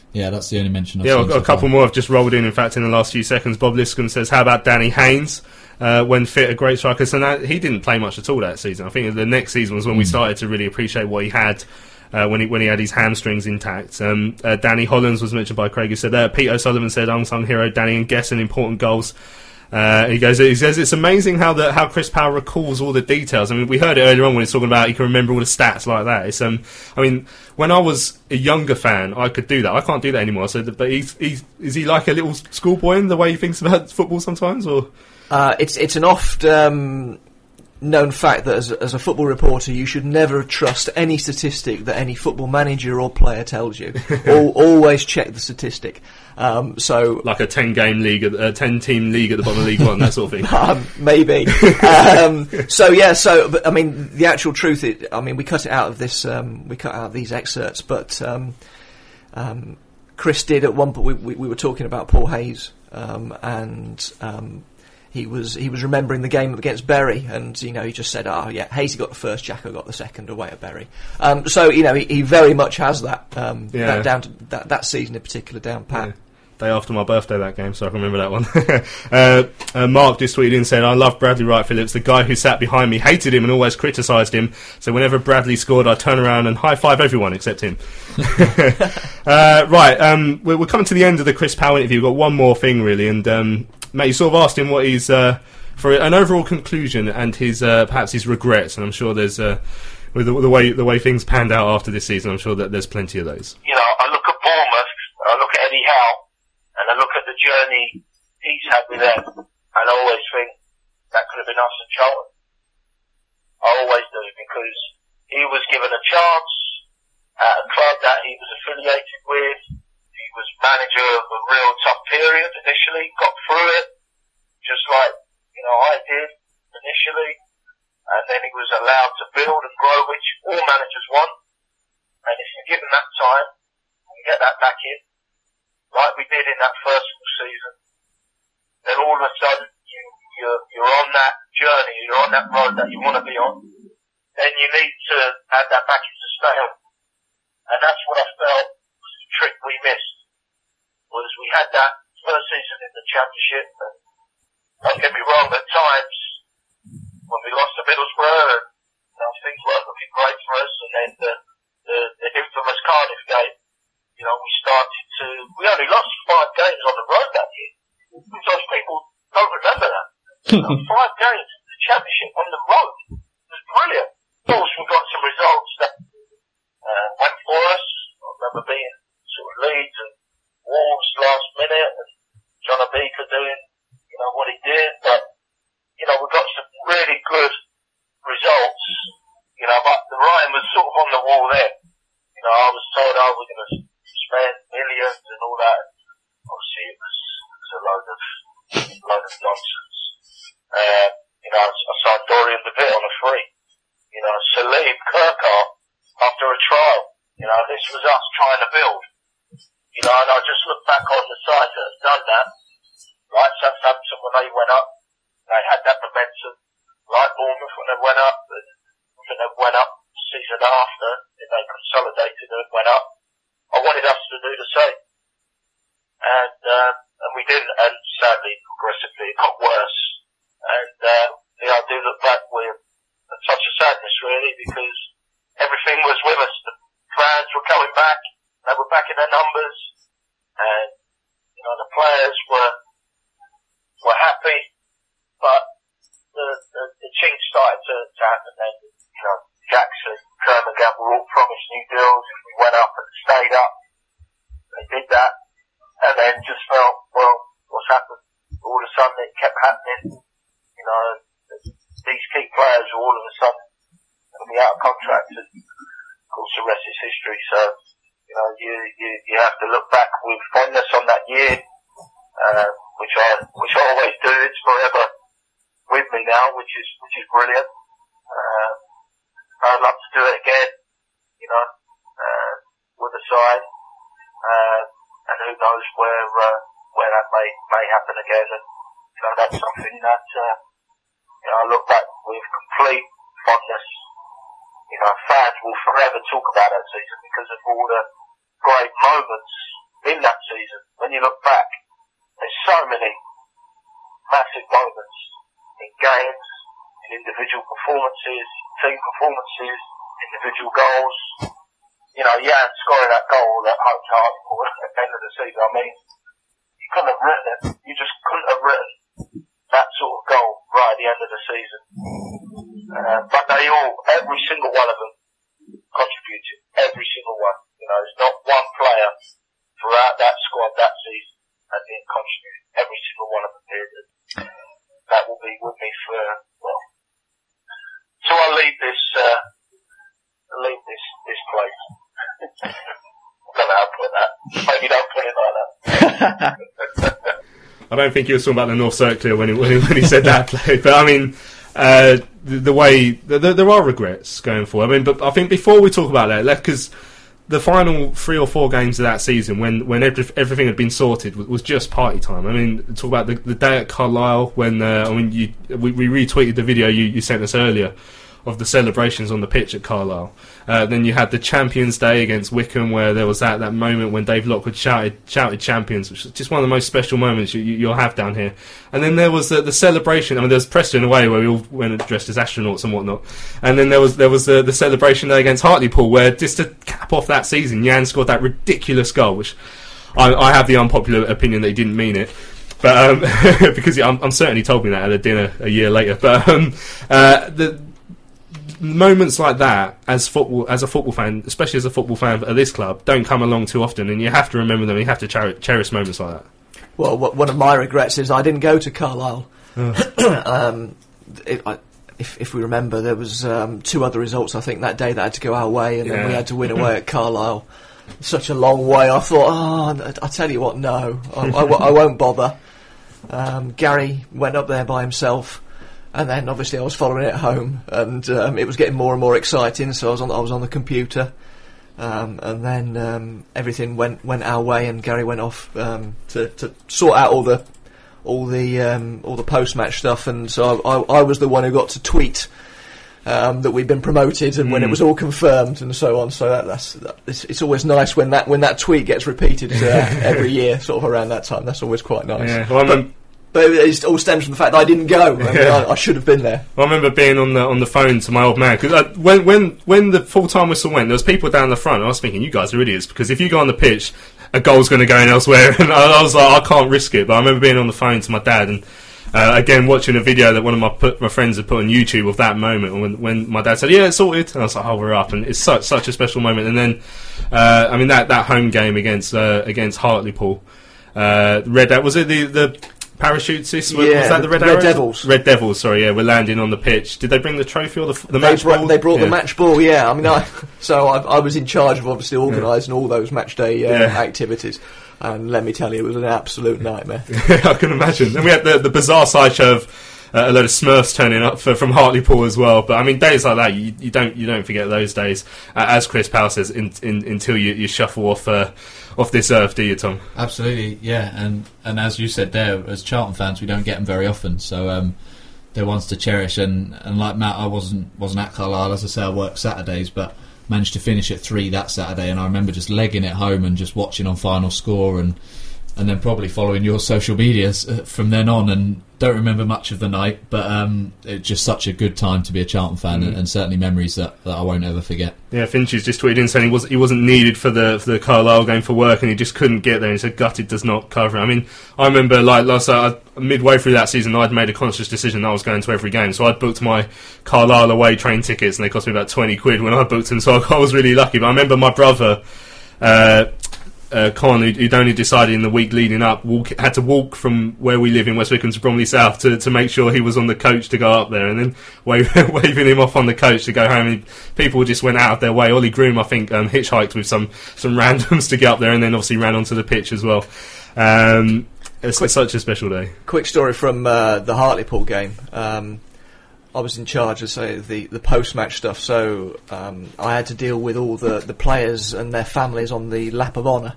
Yeah, that's the only mention I've yeah, seen. Yeah, so a couple far. more have just rolled in, in fact, in the last few seconds. Bob Liscombe says, how about Danny Haynes? Uh, when fit, a great striker. So that, he didn't play much at all that season. I think the next season was when mm. we started to really appreciate what he had uh, when he when he had his hamstrings intact. Um, uh, Danny Hollands was mentioned by Craig, who said, uh, Pete O'Sullivan said, unsung hero Danny and Gesson, important goals. Uh, he goes. He says it's amazing how the how Chris Powell recalls all the details. I mean, we heard it earlier on when he's talking about he can remember all the stats like that. It's um. I mean, when I was a younger fan, I could do that. I can't do that anymore. So, the, but he's he's is he like a little schoolboy in the way he thinks about football sometimes, or? Uh, it's it's an oft um, known fact that as a, as a football reporter, you should never trust any statistic that any football manager or player tells you. Al- always check the statistic. Um, so, like a ten-game league, a ten-team league at the bottom of League One, that sort of thing. um, maybe. um, so yeah. So, but, I mean, the actual truth. It, I mean, we cut it out of this. Um, we cut out of these excerpts, but um, um, Chris did at one point. We, we, we were talking about Paul Hayes, um, and um, he was he was remembering the game against Bury, and you know he just said, "Oh yeah, Hayes got the first, Jacko got the second away at Bury." Um, so you know he, he very much has that, um, yeah. that down to that, that season in particular down pat. Yeah. Day after my birthday, that game, so I can remember that one. uh, uh, Mark just tweeted in and said, I love Bradley Wright Phillips. The guy who sat behind me hated him and always criticised him. So whenever Bradley scored, I'd turn around and high-five everyone except him. uh, right, um, we're, we're coming to the end of the Chris Powell interview. We've got one more thing, really. And, um, mate, you sort of asked him what he's... Uh, for an overall conclusion and his uh, perhaps his regrets. And I'm sure there's... Uh, with the, the way the way things panned out after this season, I'm sure that there's plenty of those. You know, I look at Bournemouth, I look at Eddie Howe, and I look at the journey he's had with them, and I always think that could have been us and Charlton. I always do, because he was given a chance at a club that he was affiliated with. He was manager of a real tough period initially, got through it, just like, you know, I did initially, and then he was allowed to build and grow, which all managers want. And if you give him that time, and get that back in, like we did in that first season, then all of a sudden you, you're, you're on that journey, you're on that road that you want to be on, then you need to add that back into style. And that's what I felt was the trick we missed, was we had that first season in the Championship, and don't get me wrong, at times, when we lost to Middlesbrough, and, you know, things weren't looking great for us, and then the, the, the infamous Cardiff game, you know, we started to, we only lost five games on the road that year. Most people don't remember that. You know, five games in the Championship on the road. It was brilliant. Of course, we got some results that uh, went for us. I remember being sort of Leeds and Wolves last minute, and John Obika doing, you know, what he did, but, you know, we got some really good results, you know, but the writing was sort of on the wall there. You know, I was told, oh, we're going to spend millions and all that. Obviously, it was, it was a load of, load of nonsense. Uh, you know, I, I signed Dorian DeVitt on a free. You know, Salim Kirkar after a trial. You know, this was us trying to build. You know, and I just look back on the sides that have done that. Like Southampton when they went up, they had that momentum. Like Bournemouth when they went up, and when they went up the season after, and they consolidated and went up. I wanted us to do the same. And, uh, and we didn't, and sadly, progressively, it got worse. And, uh, yeah, I do look back with a touch of sadness, really, because everything was with us. The fans were coming back, they were back in their numbers, and, you know, the players were, were happy, but the, the, the chinks started to, to happen then. You know, Jackson, Kermagam were all promised new deals if we went up and stayed up. They did that, and then just felt, well, what's happened? All of a sudden it kept happening. You know, these key players are all of a sudden going to be out of contract, and of course the rest is history. So, you know, you, you, you have to look back with fondness on that year, uh, which I, which I always do. It's forever with me now, which is, which is brilliant. Uh, I'd love to do it again, you know, uh, with the side, uh, and who knows where, uh, where that may, may happen again. And, you know, that's something that, uh, you know, I look back with complete fondness. You know, fans will forever talk about that season because of all the great moments in that season, when you look back, there's so many massive moments in games, in individual performances, team performances, individual goals. You know, Jan scoring that goal at home to Hartlepool at the end of the season, I mean, you couldn't have written it. You just couldn't have written that sort of goal right at the end of the season. Uh, but they all, every single one of them contributed. Every single one. You know, there's not one player throughout that squad that season that didn't contribute. Every single one of them did. That will be with me for, well, so I leave this, uh, leave this, this place. I don't know how to put that. Maybe don't put it like that. I don't think he was talking about the North Circular when he, when he, when he said that play, but I mean, uh, the, the way, the, the, there are regrets going forward. I mean, but I think before we talk about that, because the final three or four games of that season, when, when every, everything had been sorted, was, was just party time. I mean, talk about the, the day at Carlisle when, uh, I mean, you, we, we retweeted the video you, you sent us earlier of the celebrations on the pitch at Carlisle. Uh, then you had the Champions Day against Wickham, where there was that, that moment when Dave Lockwood shouted shouted champions, which is just one of the most special moments you, you, you'll have down here. And then there was the, the celebration. I mean, there was Preston away where we all went dressed as astronauts and whatnot. And then there was there was the, the celebration day against Hartlepool, where just to cap off that season, Jan scored that ridiculous goal, which I, I have the unpopular opinion that he didn't mean it. But um, because I'm, I'm certain he told me that at a dinner a year later. But um, uh, the moments like that, as football, as a football fan, especially as a football fan of this club, don't come along too often, and you have to remember them. You have to cher- cherish moments like that. Well, one of my regrets is I didn't go to Carlisle. Oh. um, it, I, if, if we remember, there was um, two other results I think that day that had to go our way, and yeah. then we had to win away at Carlisle. Such a long way. I thought, oh, I tell you what, no, I, I, I won't bother. Um, Gary went up there by himself. And then obviously I was following it at home, and um, it was getting more and more exciting. So I was on, I was on the computer, um, and then um, everything went went our way, and Gary went off um, to, to sort out all the all the um, all the post match stuff. And so I, I, I was the one who got to tweet um, that we'd been promoted, and mm. when it was all confirmed, and so on. So that, that's that, it's, it's always nice when that when that tweet gets repeated uh, every year, sort of around that time. That's always quite nice. Yeah, well, but, But it all stems from the fact that I didn't go. I, mean, yeah. I, I should have been there. Well, I remember being on the on the phone to my old man, because uh, when when when the full time whistle went, there was people down the front. And I was thinking, you guys are idiots, because if you go on the pitch, a goal's going to go in elsewhere, and I, I was like, I can't risk it. But I remember being on the phone to my dad, and uh, again watching a video that one of my put, my friends had put on YouTube of that moment, and when when my dad said, "Yeah, it's sorted," and I was like, "Oh, we're up," and it's such such a special moment. And then, uh, I mean that, that home game against uh, against Hartlepool, uh, Red was it the the parachutes? Was, yeah, was that the Red, Red Devils? Red Devils, sorry, yeah, we're landing on the pitch. Did they bring the trophy or the, the they match brought, ball? They brought yeah. the match ball, yeah. I mean, I, so I, I was in charge of obviously organising yeah. all those match day uh, yeah. activities, and let me tell you, it was an absolute nightmare. I can imagine. And we had the, the bizarre sideshow of uh, a load of Smurfs turning up for, from Hartlepool as well. But I mean, days like that, you, you don't you don't forget those days. Uh, as Chris Powell says, in, in, until you, you shuffle off. Uh, off this earth, do you, Tom? Absolutely, yeah. And and as you said there, as Charlton fans, we don't get them very often, so um, they're ones to cherish. And, and like Matt, I wasn't wasn't at Carlisle, as I say, I work Saturdays, but managed to finish at three that Saturday, and I remember just legging it home and just watching on Final Score, and and then probably following your social medias from then on, and don't remember much of the night, but um, it's just such a good time to be a Charlton fan, mm. and, and certainly memories that, that I won't ever forget. Yeah, Finch's just tweeted in saying he, was, he wasn't needed for the for the Carlisle game for work, and he just couldn't get there, and he said gutted does not cover it. I mean, I remember like last uh, midway through that season, I'd made a conscious decision that I was going to every game, so I'd booked my Carlisle away train tickets, and they cost me about twenty quid when I booked them, so I, I was really lucky. But I remember my brother uh, Uh, Con, who'd, who'd only decided in the week leading up, walk, had to walk from where we live in West Wickham to Bromley South to, to make sure he was on the coach to go up there, and then wave, waving him off on the coach to go home. And people just went out of their way. Ollie Groom, I think, um, hitchhiked with some, some randoms to get up there, and then obviously ran onto the pitch as well. Um, it's quick, such a special day. Quick story from uh, the Hartlepool game. Um, I was in charge of say the, the post match stuff, so um, I had to deal with all the, the players and their families on the lap of honour,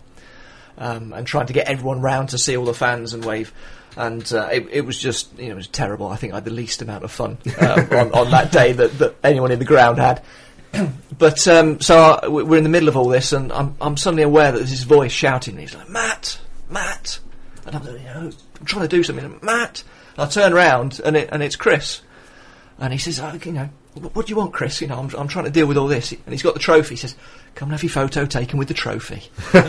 um, and trying to get everyone round to see all the fans and wave. And uh, it, it was just, you know, it was terrible. I think I had the least amount of fun uh, on, on that day that, that anyone in the ground had. but um, so I, we're in the middle of all this, and I'm, I'm suddenly aware that there's this voice shouting. He's like, "Matt, Matt," and I'm, you know, I'm trying to do something. Like, Matt, and I turn around, and it, and it's Chris, and he says, oh, "You know, what, what do you want, Chris? You know, I'm, I'm trying to deal with all this." And he's got the trophy. He says, "Come and have your photo taken with the trophy."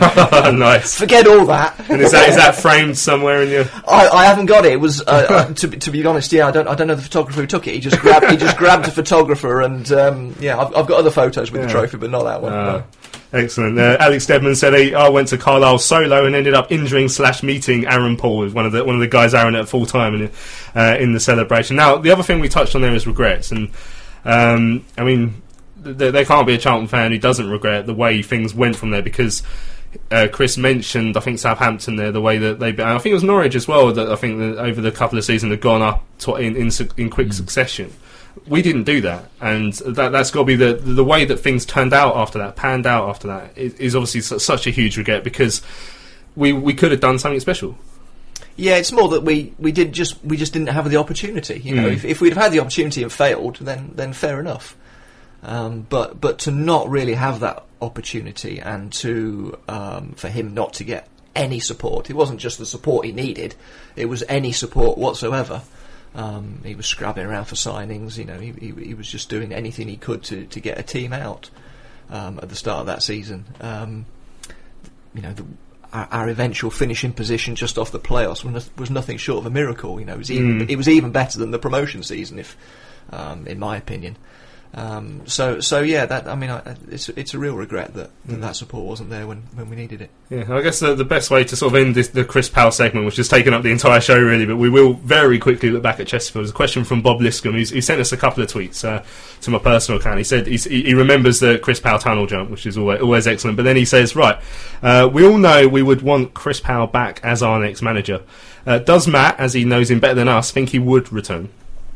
Nice. Forget all that. And is that is that framed somewhere in your? I, I haven't got it. It was uh, uh, to, be- to be honest. Yeah, I don't. I don't know the photographer who took it. He just grabbed. he just grabbed a photographer, and um, yeah, I've, I've got other photos with Yeah. the trophy, but not that one. Uh, no. Excellent. Uh, Alex Dedman said he I went to Carlisle solo and ended up injuring slash meeting Aaron Paul, one of the one of the guys Aaron at full time in uh, in the celebration. Now, the other thing we touched on there is regrets, and um, I mean, th- there can't be a Charlton fan who doesn't regret the way things went from there, because uh, Chris mentioned, I think, Southampton there, the way that they, I think it was Norwich as well, that I think that over the couple of seasons had gone up to, in, in in quick mm. succession. We didn't do that, and that, that's got to be the the way that things turned out after that, panned out after that, is, is obviously su- such a huge regret, because we we could have done something special. Yeah, it's more that we, we did just we just didn't have the opportunity. You know, Mm. if, if we'd have had the opportunity and failed, then then fair enough. Um, but but to not really have that opportunity, and to um, for him not to get any support, it wasn't just the support he needed; it was any support whatsoever. Um, he was scrabbling around for signings. You know, he, he, he was just doing anything he could to, to get a team out um, at the start of that season. Um, you know, the, our, our eventual finishing position just off the playoffs was, no, was nothing short of a miracle. You know, it was even Mm. it was even better than the promotion season, if um, in my opinion. Um, so so yeah, that I mean, I, it's it's a real regret that, that Mm. that support wasn't there when, when we needed it. Yeah, I guess the, the best way to sort of end this, the Chris Powell segment, which has taken up the entire show really, but we will very quickly look back at Chesterfield. There's a question from Bob Liscombe, who's, who sent us a couple of tweets uh, to my personal account. He said he's, he he remembers the Chris Powell tunnel jump, which is always, always excellent, but then he says, right, uh, we all know we would want Chris Powell back as our next manager. Uh, does Matt, as he knows him better than us, think he would return?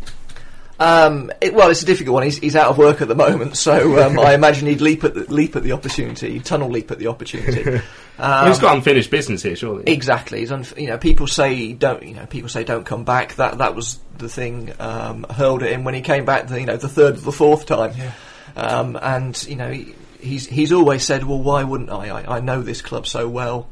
Um, it, well, it's a difficult one. He's, he's out of work at the moment, so um, I imagine he'd leap at the, leap at the opportunity, tunnel leap at the opportunity. Um, Well, he's got unfinished business here, surely. Exactly. He's unf- you know, people say don't. You know, people say don't come back. That that was the thing um, hurled at him when he came back. The, you know, the third or the fourth time. Yeah. Um, and you know, he, he's he's always said, well, why wouldn't I? I, I know this club so well.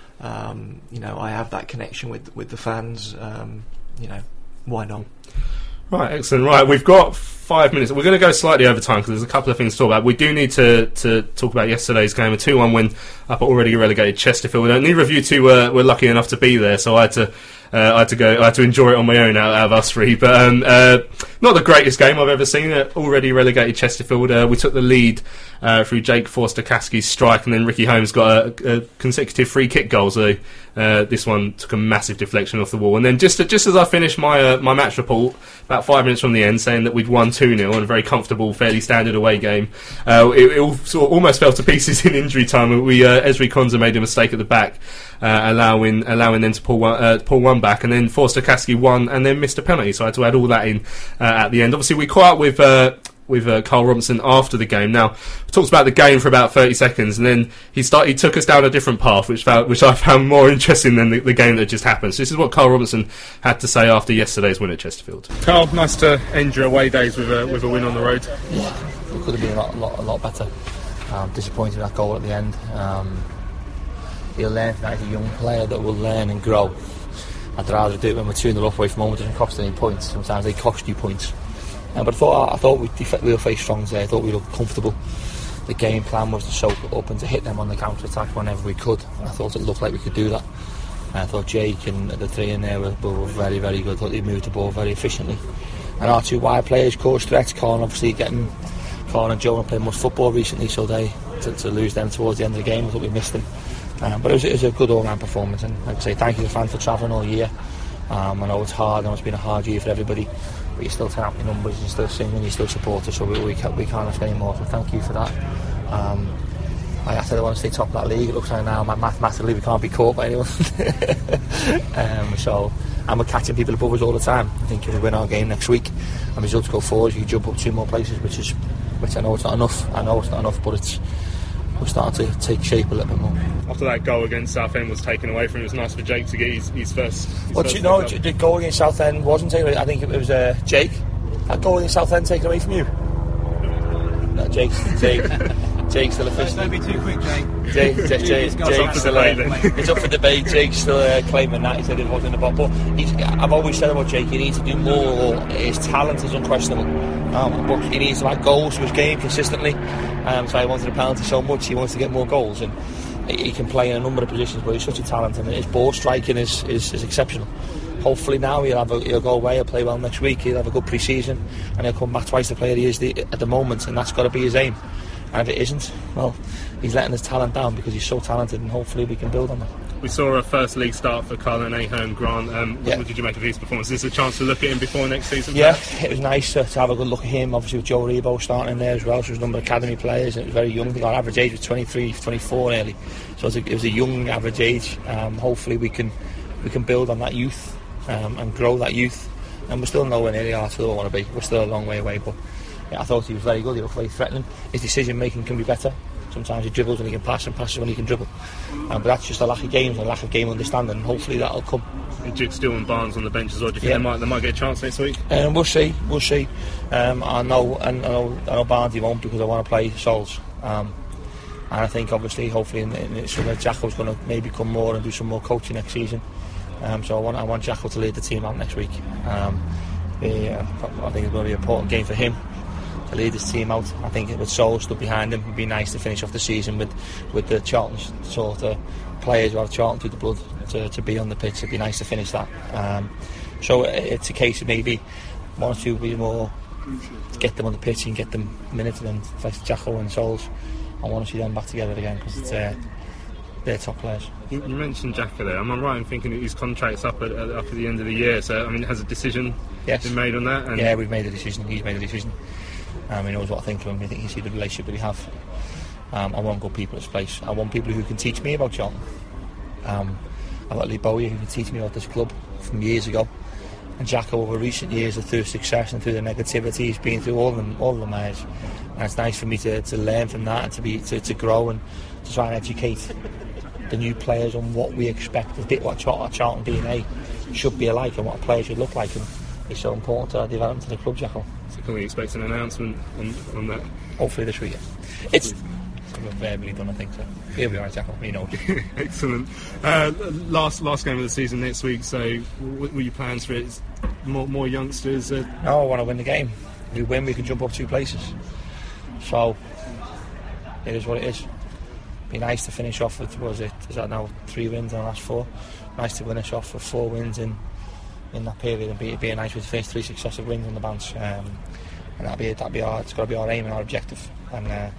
Um, you know, I have that connection with with the fans. Um, you know, why not? Right, excellent. Right, we've got five minutes. We're going to go slightly over time because there's a couple of things to talk about. We do need to, to talk about yesterday's game, a two one win up at already relegated Chesterfield. Neither of you two were, were lucky enough to be there, so I had to uh, I had to go. I had to enjoy it on my own out, out of us three. But um, uh, not the greatest game I've ever seen. Uh, already relegated Chesterfield. Uh, we took the lead uh, through Jake Forster-Caskey's strike, and then Ricky Holmes got a, a consecutive free kick goal. So uh, this one took a massive deflection off the wall. And then just just as I finished my uh, my match report, about five minutes from the end, saying that we'd won two nil in a very comfortable, fairly standard away game, uh, it, it all, sort of almost fell to pieces in injury time. We uh, Esri Konza made a mistake at the back, uh, allowing allowing them to pull one, uh, pull one back, and then Forster-Caskey won and then missed a penalty. So I had to add all that in uh, at the end. Obviously, we caught up with uh, with uh, Carl Robinson after the game. Now, we talked about the game for about thirty seconds, and then he started. He took us down a different path, which found, which I found more interesting than the, the game that just happened. So this is what Carl Robinson had to say after yesterday's win at Chesterfield. Carl, nice to end your away days with a with a win on the road. Yeah, it could have been a lot, a lot, a lot better. Um, disappointed with that goal at the end. Um, he'll learn from that. He's a young player that will learn and grow. I'd rather do it when we're two nil up away from home. It doesn't cost any points. Sometimes they cost you points. Uh, but I thought I thought we def- we were face strong there. I thought we looked comfortable. The game plan was to soak it up and to hit them on the counter attack whenever we could. And I thought it looked like we could do that. And I thought Jake and the three in there were, were very, very good. I thought they moved the ball very efficiently. And our two wide players caused threats. Colin obviously getting Colin and Joe have played much football recently, so they to, to lose them towards the end of the game, I thought we missed them. Um, but it was, it was a good all-round performance, and I'd say thank you to the fans for travelling all year. Um, I know it's hard, I know it's been a hard year for everybody, but you still turn up your numbers, you still sing and you still support us, so we, we, can't, we can't ask any more, so thank you for that. Um, like I said, I want to stay top of that league. It looks like now mathematically we can't be caught by anyone. um, so, and we're catching people above us all the time. I think if we win our game next week and results go forward, you jump up two more places, which is, which I know it's not enough. I know it's not enough, but it's we're starting to take shape a little bit more. After that goal against Southend was taken away from him, it was nice for Jake to get his, his first. His Well, first do you know, club. the goal against Southend wasn't taken away. I think it was uh, Jake. That goal against Southend taken away from you. No, Jake's, Jake, Jake's still official. Don't be too quick, Jake. Jake, Jake, Jake, Jake's still. Uh, it's up for debate. Jake's still uh, claiming that he said it wasn't in the bottom. But he's, I've always said about Jake, he needs to do more. His talent is unquestionable, um, but he needs to add goals to his game consistently. Um, so he wanted a penalty so much. He wants to get more goals, and he, he can play in a number of positions. But he's such a talent, and his ball striking is, is, is exceptional. Hopefully now he'll have a, he'll go away, he'll play well next week, he'll have a good pre-season, and he'll come back twice the player he is the, at the moment, and that's got to be his aim. And if it isn't, well, he's letting his talent down because he's so talented, and hopefully we can build on that. We saw a first league start for Colin Ahern Grant. Um, yeah. What did you make of his performance? Is this a chance to look at him before next season? Yeah, it was nice to, to have a good look at him. Obviously with Joe Rebo starting in there as well, so there's a number of academy players, and it was very young. I think our average age was twenty-three, twenty-four nearly, so it was a, it was a young average age. Um, hopefully we can we can build on that youth. Um, and grow that youth, and we're still nowhere near the Arsenal we want to be. We're still a long way away, but yeah, I thought he was very good. He looked very threatening. His decision making can be better. Sometimes he dribbles when he can pass, and passes when he can dribble. Um, but that's just a lack of games and a lack of game understanding, and hopefully that'll come. Jake Steele and Barnes on the bench as well. Do you think yeah. they might they might get a chance next week? Um, we'll see. We'll see. Um, I know, and I know, I know Barnes won't because I want to play Sols. Um, and I think obviously, hopefully, in, in, in summer, Jacko's going to maybe come more and do some more coaching next season. Um, so I want I want Jacko to lead the team out next week. Um, yeah, I think it's going to be an important game for him to lead his team out. I think with Sol stood behind him, it'd be nice to finish off the season with, with the Charlton sort of players who have Charlton through the blood to, to be on the pitch. It'd be nice to finish that. Um, so it's a case of maybe one or two be more to get them on the pitch and get them minutes, and then face Jacko and Sols. I want to see them back together again because it's. Uh, They're top players. You, you mentioned Jacko there. Am I right in thinking that his contract's up at, at, up at the end of the year? So, I mean, has a decision yes. been made on that? And yeah, we've made a decision. He's made a decision. Um, he knows what I think of him. I think you see the relationship that we have. Um, I want good people at this place. I want people who can teach me about Charlton. Um, I've got Lee Bowyer who can teach me about this club from years ago. And Jacko, over recent years, through success and through the negativity, he's been through all of them, all of them years. And it's nice for me to, to learn from that and to be to, to grow and to try and educate the new players on what we expect, a bit what Charlton, Charlton D N A should be like and what a player should look like, and it's so important to our development of the club, Jacko. So can we expect an announcement on, on that? Hopefully this week. It's verbally done, I think so. Here we are, Jacko. You know. Excellent. Uh, last last game of the season next week. So, what were your plans for it? More more youngsters? Uh... No, I want to win the game. If we win, we can jump up two places. So it is what it is. Be nice to finish off with, what was it, is that now three wins in the last four? Nice to finish off with four wins in in that period, and be, be nice to finish three successive wins on the bench. Um, and that'll be that'll be our, it's got to be our aim and our objective, and uh,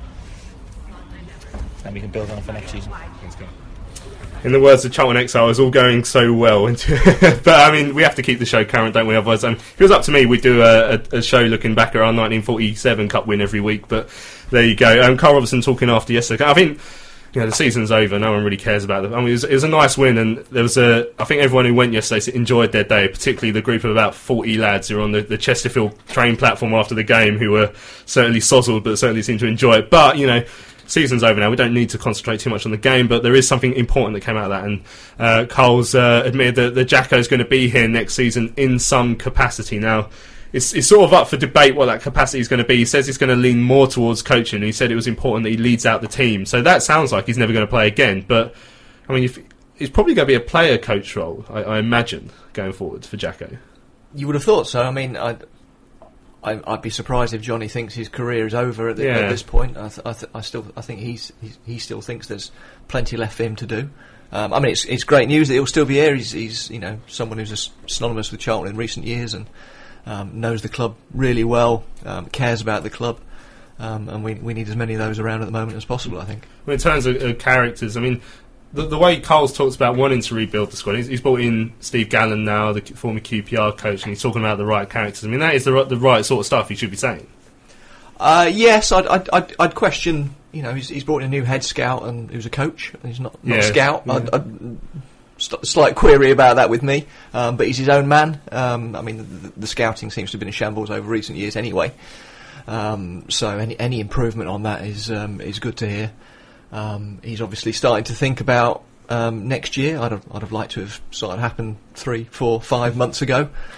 then we can build on it for next season. Let's go. In the words of Charlton Exile, it's all going so well. But I mean, we have to keep the show current, don't we? Otherwise, um, if it was up to me, we'd do a, a, a show looking back at our nineteen forty-seven Cup win every week. But there you go. Um, Carl Robertson talking after yesterday. I think, you know, the season's over. No one really cares about it. I mean, it was, it was a nice win, and there was a. I think everyone who went yesterday enjoyed their day, particularly the group of about forty lads who were on the, the Chesterfield train platform after the game, who were certainly sozzled, but certainly seemed to enjoy it. But you know, season's over now. We don't need to concentrate too much on the game, but there is something important that came out of that, and uh, Carl's uh, admitted that the Jacko's going to be here next season in some capacity. Now, it's, it's sort of up for debate what that capacity is going to be. He says he's going to lean more towards coaching. He said it was important that he leads out the team, so that sounds like he's never going to play again. But I mean, if, it's probably going to be a player coach role, I, I imagine, going forward for Jacko. You would have thought so. I mean, I'd, I, I'd be surprised if Johnny thinks his career is over at, the, yeah. at this point. I, th- I, th- I still, I think he's, he's he still thinks there's plenty left for him to do. Um, I mean, it's it's great news that he'll still be here. He's, he's you know someone who's just synonymous with Charlton in recent years and um, knows the club really well, um, cares about the club, um, and we we need as many of those around at the moment as possible, I think. Well, in terms of uh, characters, I mean, the, the way Carl's talks about wanting to rebuild the squad, he's, he's brought in Steve Gallen now, the former Q P R coach, and he's talking about the right characters. I mean, that is the right, the right sort of stuff he should be saying. Uh, yes, I'd, I'd, I'd, I'd question. You know, he's, he's brought in a new head scout and who's a coach. He's not, not yeah, a scout. yeah. I'd, I'd, st- slight query about that with me, um, but he's his own man. Um, I mean, the, the scouting seems to have been in shambles over recent years anyway. Um, so any any improvement on that is um, is good to hear. Um, he's obviously starting to think about um, next year. I'd have, I'd have liked to have started happen three, four, five months ago.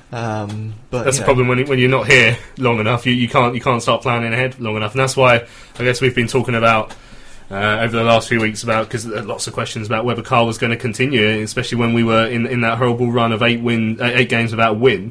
Um, but that's you the know. problem when when you're not here long enough. You, you can't you can't start planning ahead long enough, and that's why I guess we've been talking about uh, over the last few weeks about because lots of questions about whether Carl was going to continue, especially when we were in in that horrible run of eight win eight games without a win.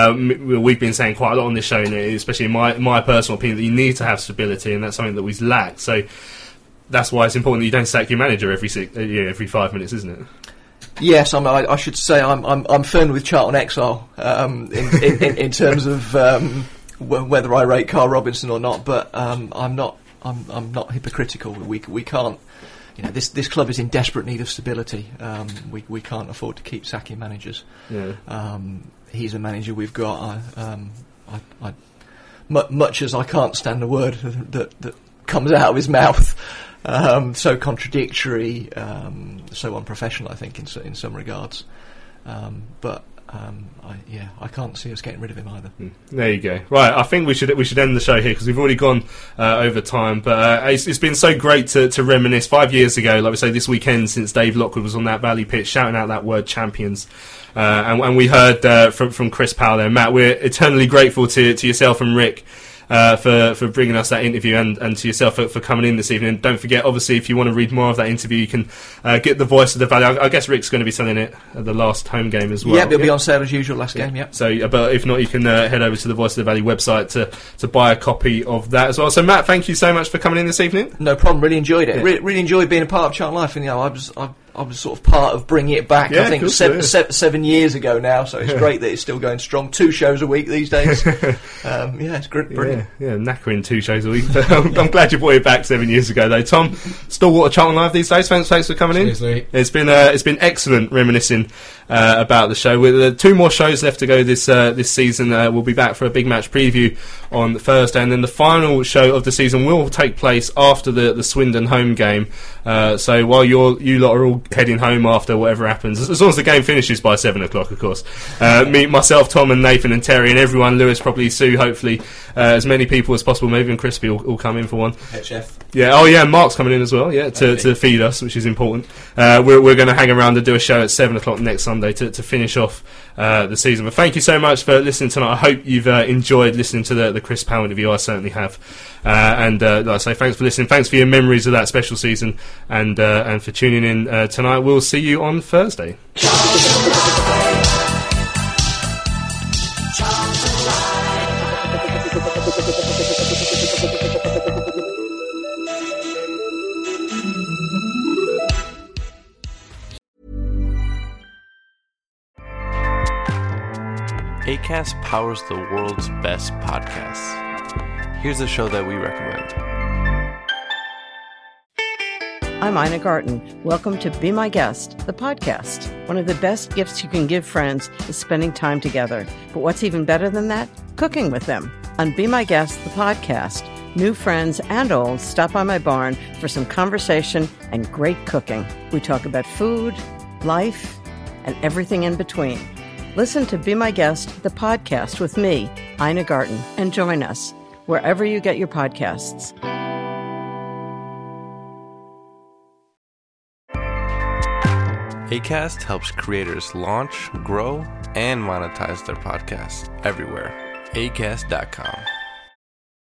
Um, we've been saying quite a lot on this show, especially in my my personal opinion, that you need to have stability, and that's something that we've lacked. So that's why it's important that you don't sack your manager every six, uh, yeah, every five minutes, isn't it? Yes, I'm, I, I should say I'm I'm, I'm firm with Charlton Exile um, in, in, in, in terms of um, w- whether I rate Carl Robinson or not, but um, I'm not I'm I'm not hypocritical. We we can't, you know, this this club is in desperate need of stability. Um, we we can't afford to keep sacking managers. Yeah. Um, he's a manager we've got. I, um, I, I, mu- much as I can't stand the word that that comes out of his mouth. Um, so contradictory, um, so unprofessional, I think, in in some regards. Um, but um, I, yeah, I can't see us getting rid of him either. Mm. There you go. Right, I think we should we should end the show here because we've already gone uh, over time. But uh, it's, it's been so great to, to reminisce. Five years ago, like we say, this weekend since Dave Lockwood was on that Valley pitch shouting out that word "champions," uh, and, and we heard uh, from from Chris Powell there. Matt, we're eternally grateful to to yourself and Rick. Uh, for, for bringing us that interview and, and to yourself for, for coming in this evening. And don't forget, obviously, if you want to read more of that interview, you can uh, get The Voice of the Valley. I, I guess Rick's going to be selling it at the last home game as well. Yeah, it'll be on sale as usual last yeah. game, yeah. So, uh, but if not, you can uh, head over to the Voice of the Valley website to, to buy a copy of that as well. So, Matt, thank you so much for coming in this evening. No problem, really enjoyed it. Yeah. Re- really enjoyed being a part of Charlton Life, and you know, I was... I, I was sort of part of bringing it back, yeah, I think, course, seven, yeah. se- seven years ago now, so it's yeah. great that it's still going strong. Two shows a week these days. um, yeah, it's great, brilliant. Yeah, yeah, knackering two shows a week. I'm, I'm glad you brought it back seven years ago, though. Tom, stalwart of Charlton Live these days. Thanks, thanks for coming in. Seriously. It's been uh, it's been excellent reminiscing uh, about the show. With uh, two more shows left to go this uh, this season, uh, we'll be back for a big match preview on Thursday, and then the final show of the season will take place after the, the Swindon home game. Uh, so while you're you lot are all heading home after whatever happens, as long as the game finishes by seven o'clock, of course. Uh, me, myself, Tom, and Nathan, and Terry, and everyone, Lewis, probably Sue, hopefully, uh, as many people as possible. Maybe even Crispy will, will come in for one. Head chef. Yeah. Oh, yeah. Mark's coming in as well. Yeah, to, Okay. to feed us, which is important. Uh, we're we're going to hang around and do a show at seven o'clock next Sunday to, to finish off uh, the season. But thank you so much for listening tonight. I hope you've uh, enjoyed listening to the the Chris Powell interview. I certainly have. Uh, and uh, like I say, thanks for listening. Thanks for your memories of that special season, and uh, and for tuning in uh, tonight. We'll see you on Thursday. Acast powers the world's best podcasts. Here's a show that we recommend. I'm Ina Garten. Welcome to Be My Guest, the podcast. One of the best gifts you can give friends is spending time together. But what's even better than that? Cooking with them. On Be My Guest, the podcast, new friends and old stop by my barn for some conversation and great cooking. We talk about food, life, and everything in between. Listen to Be My Guest, the podcast with me, Ina Garten, and join us wherever you get your podcasts. Acast helps creators launch, grow, and monetize their podcasts everywhere. acast dot com.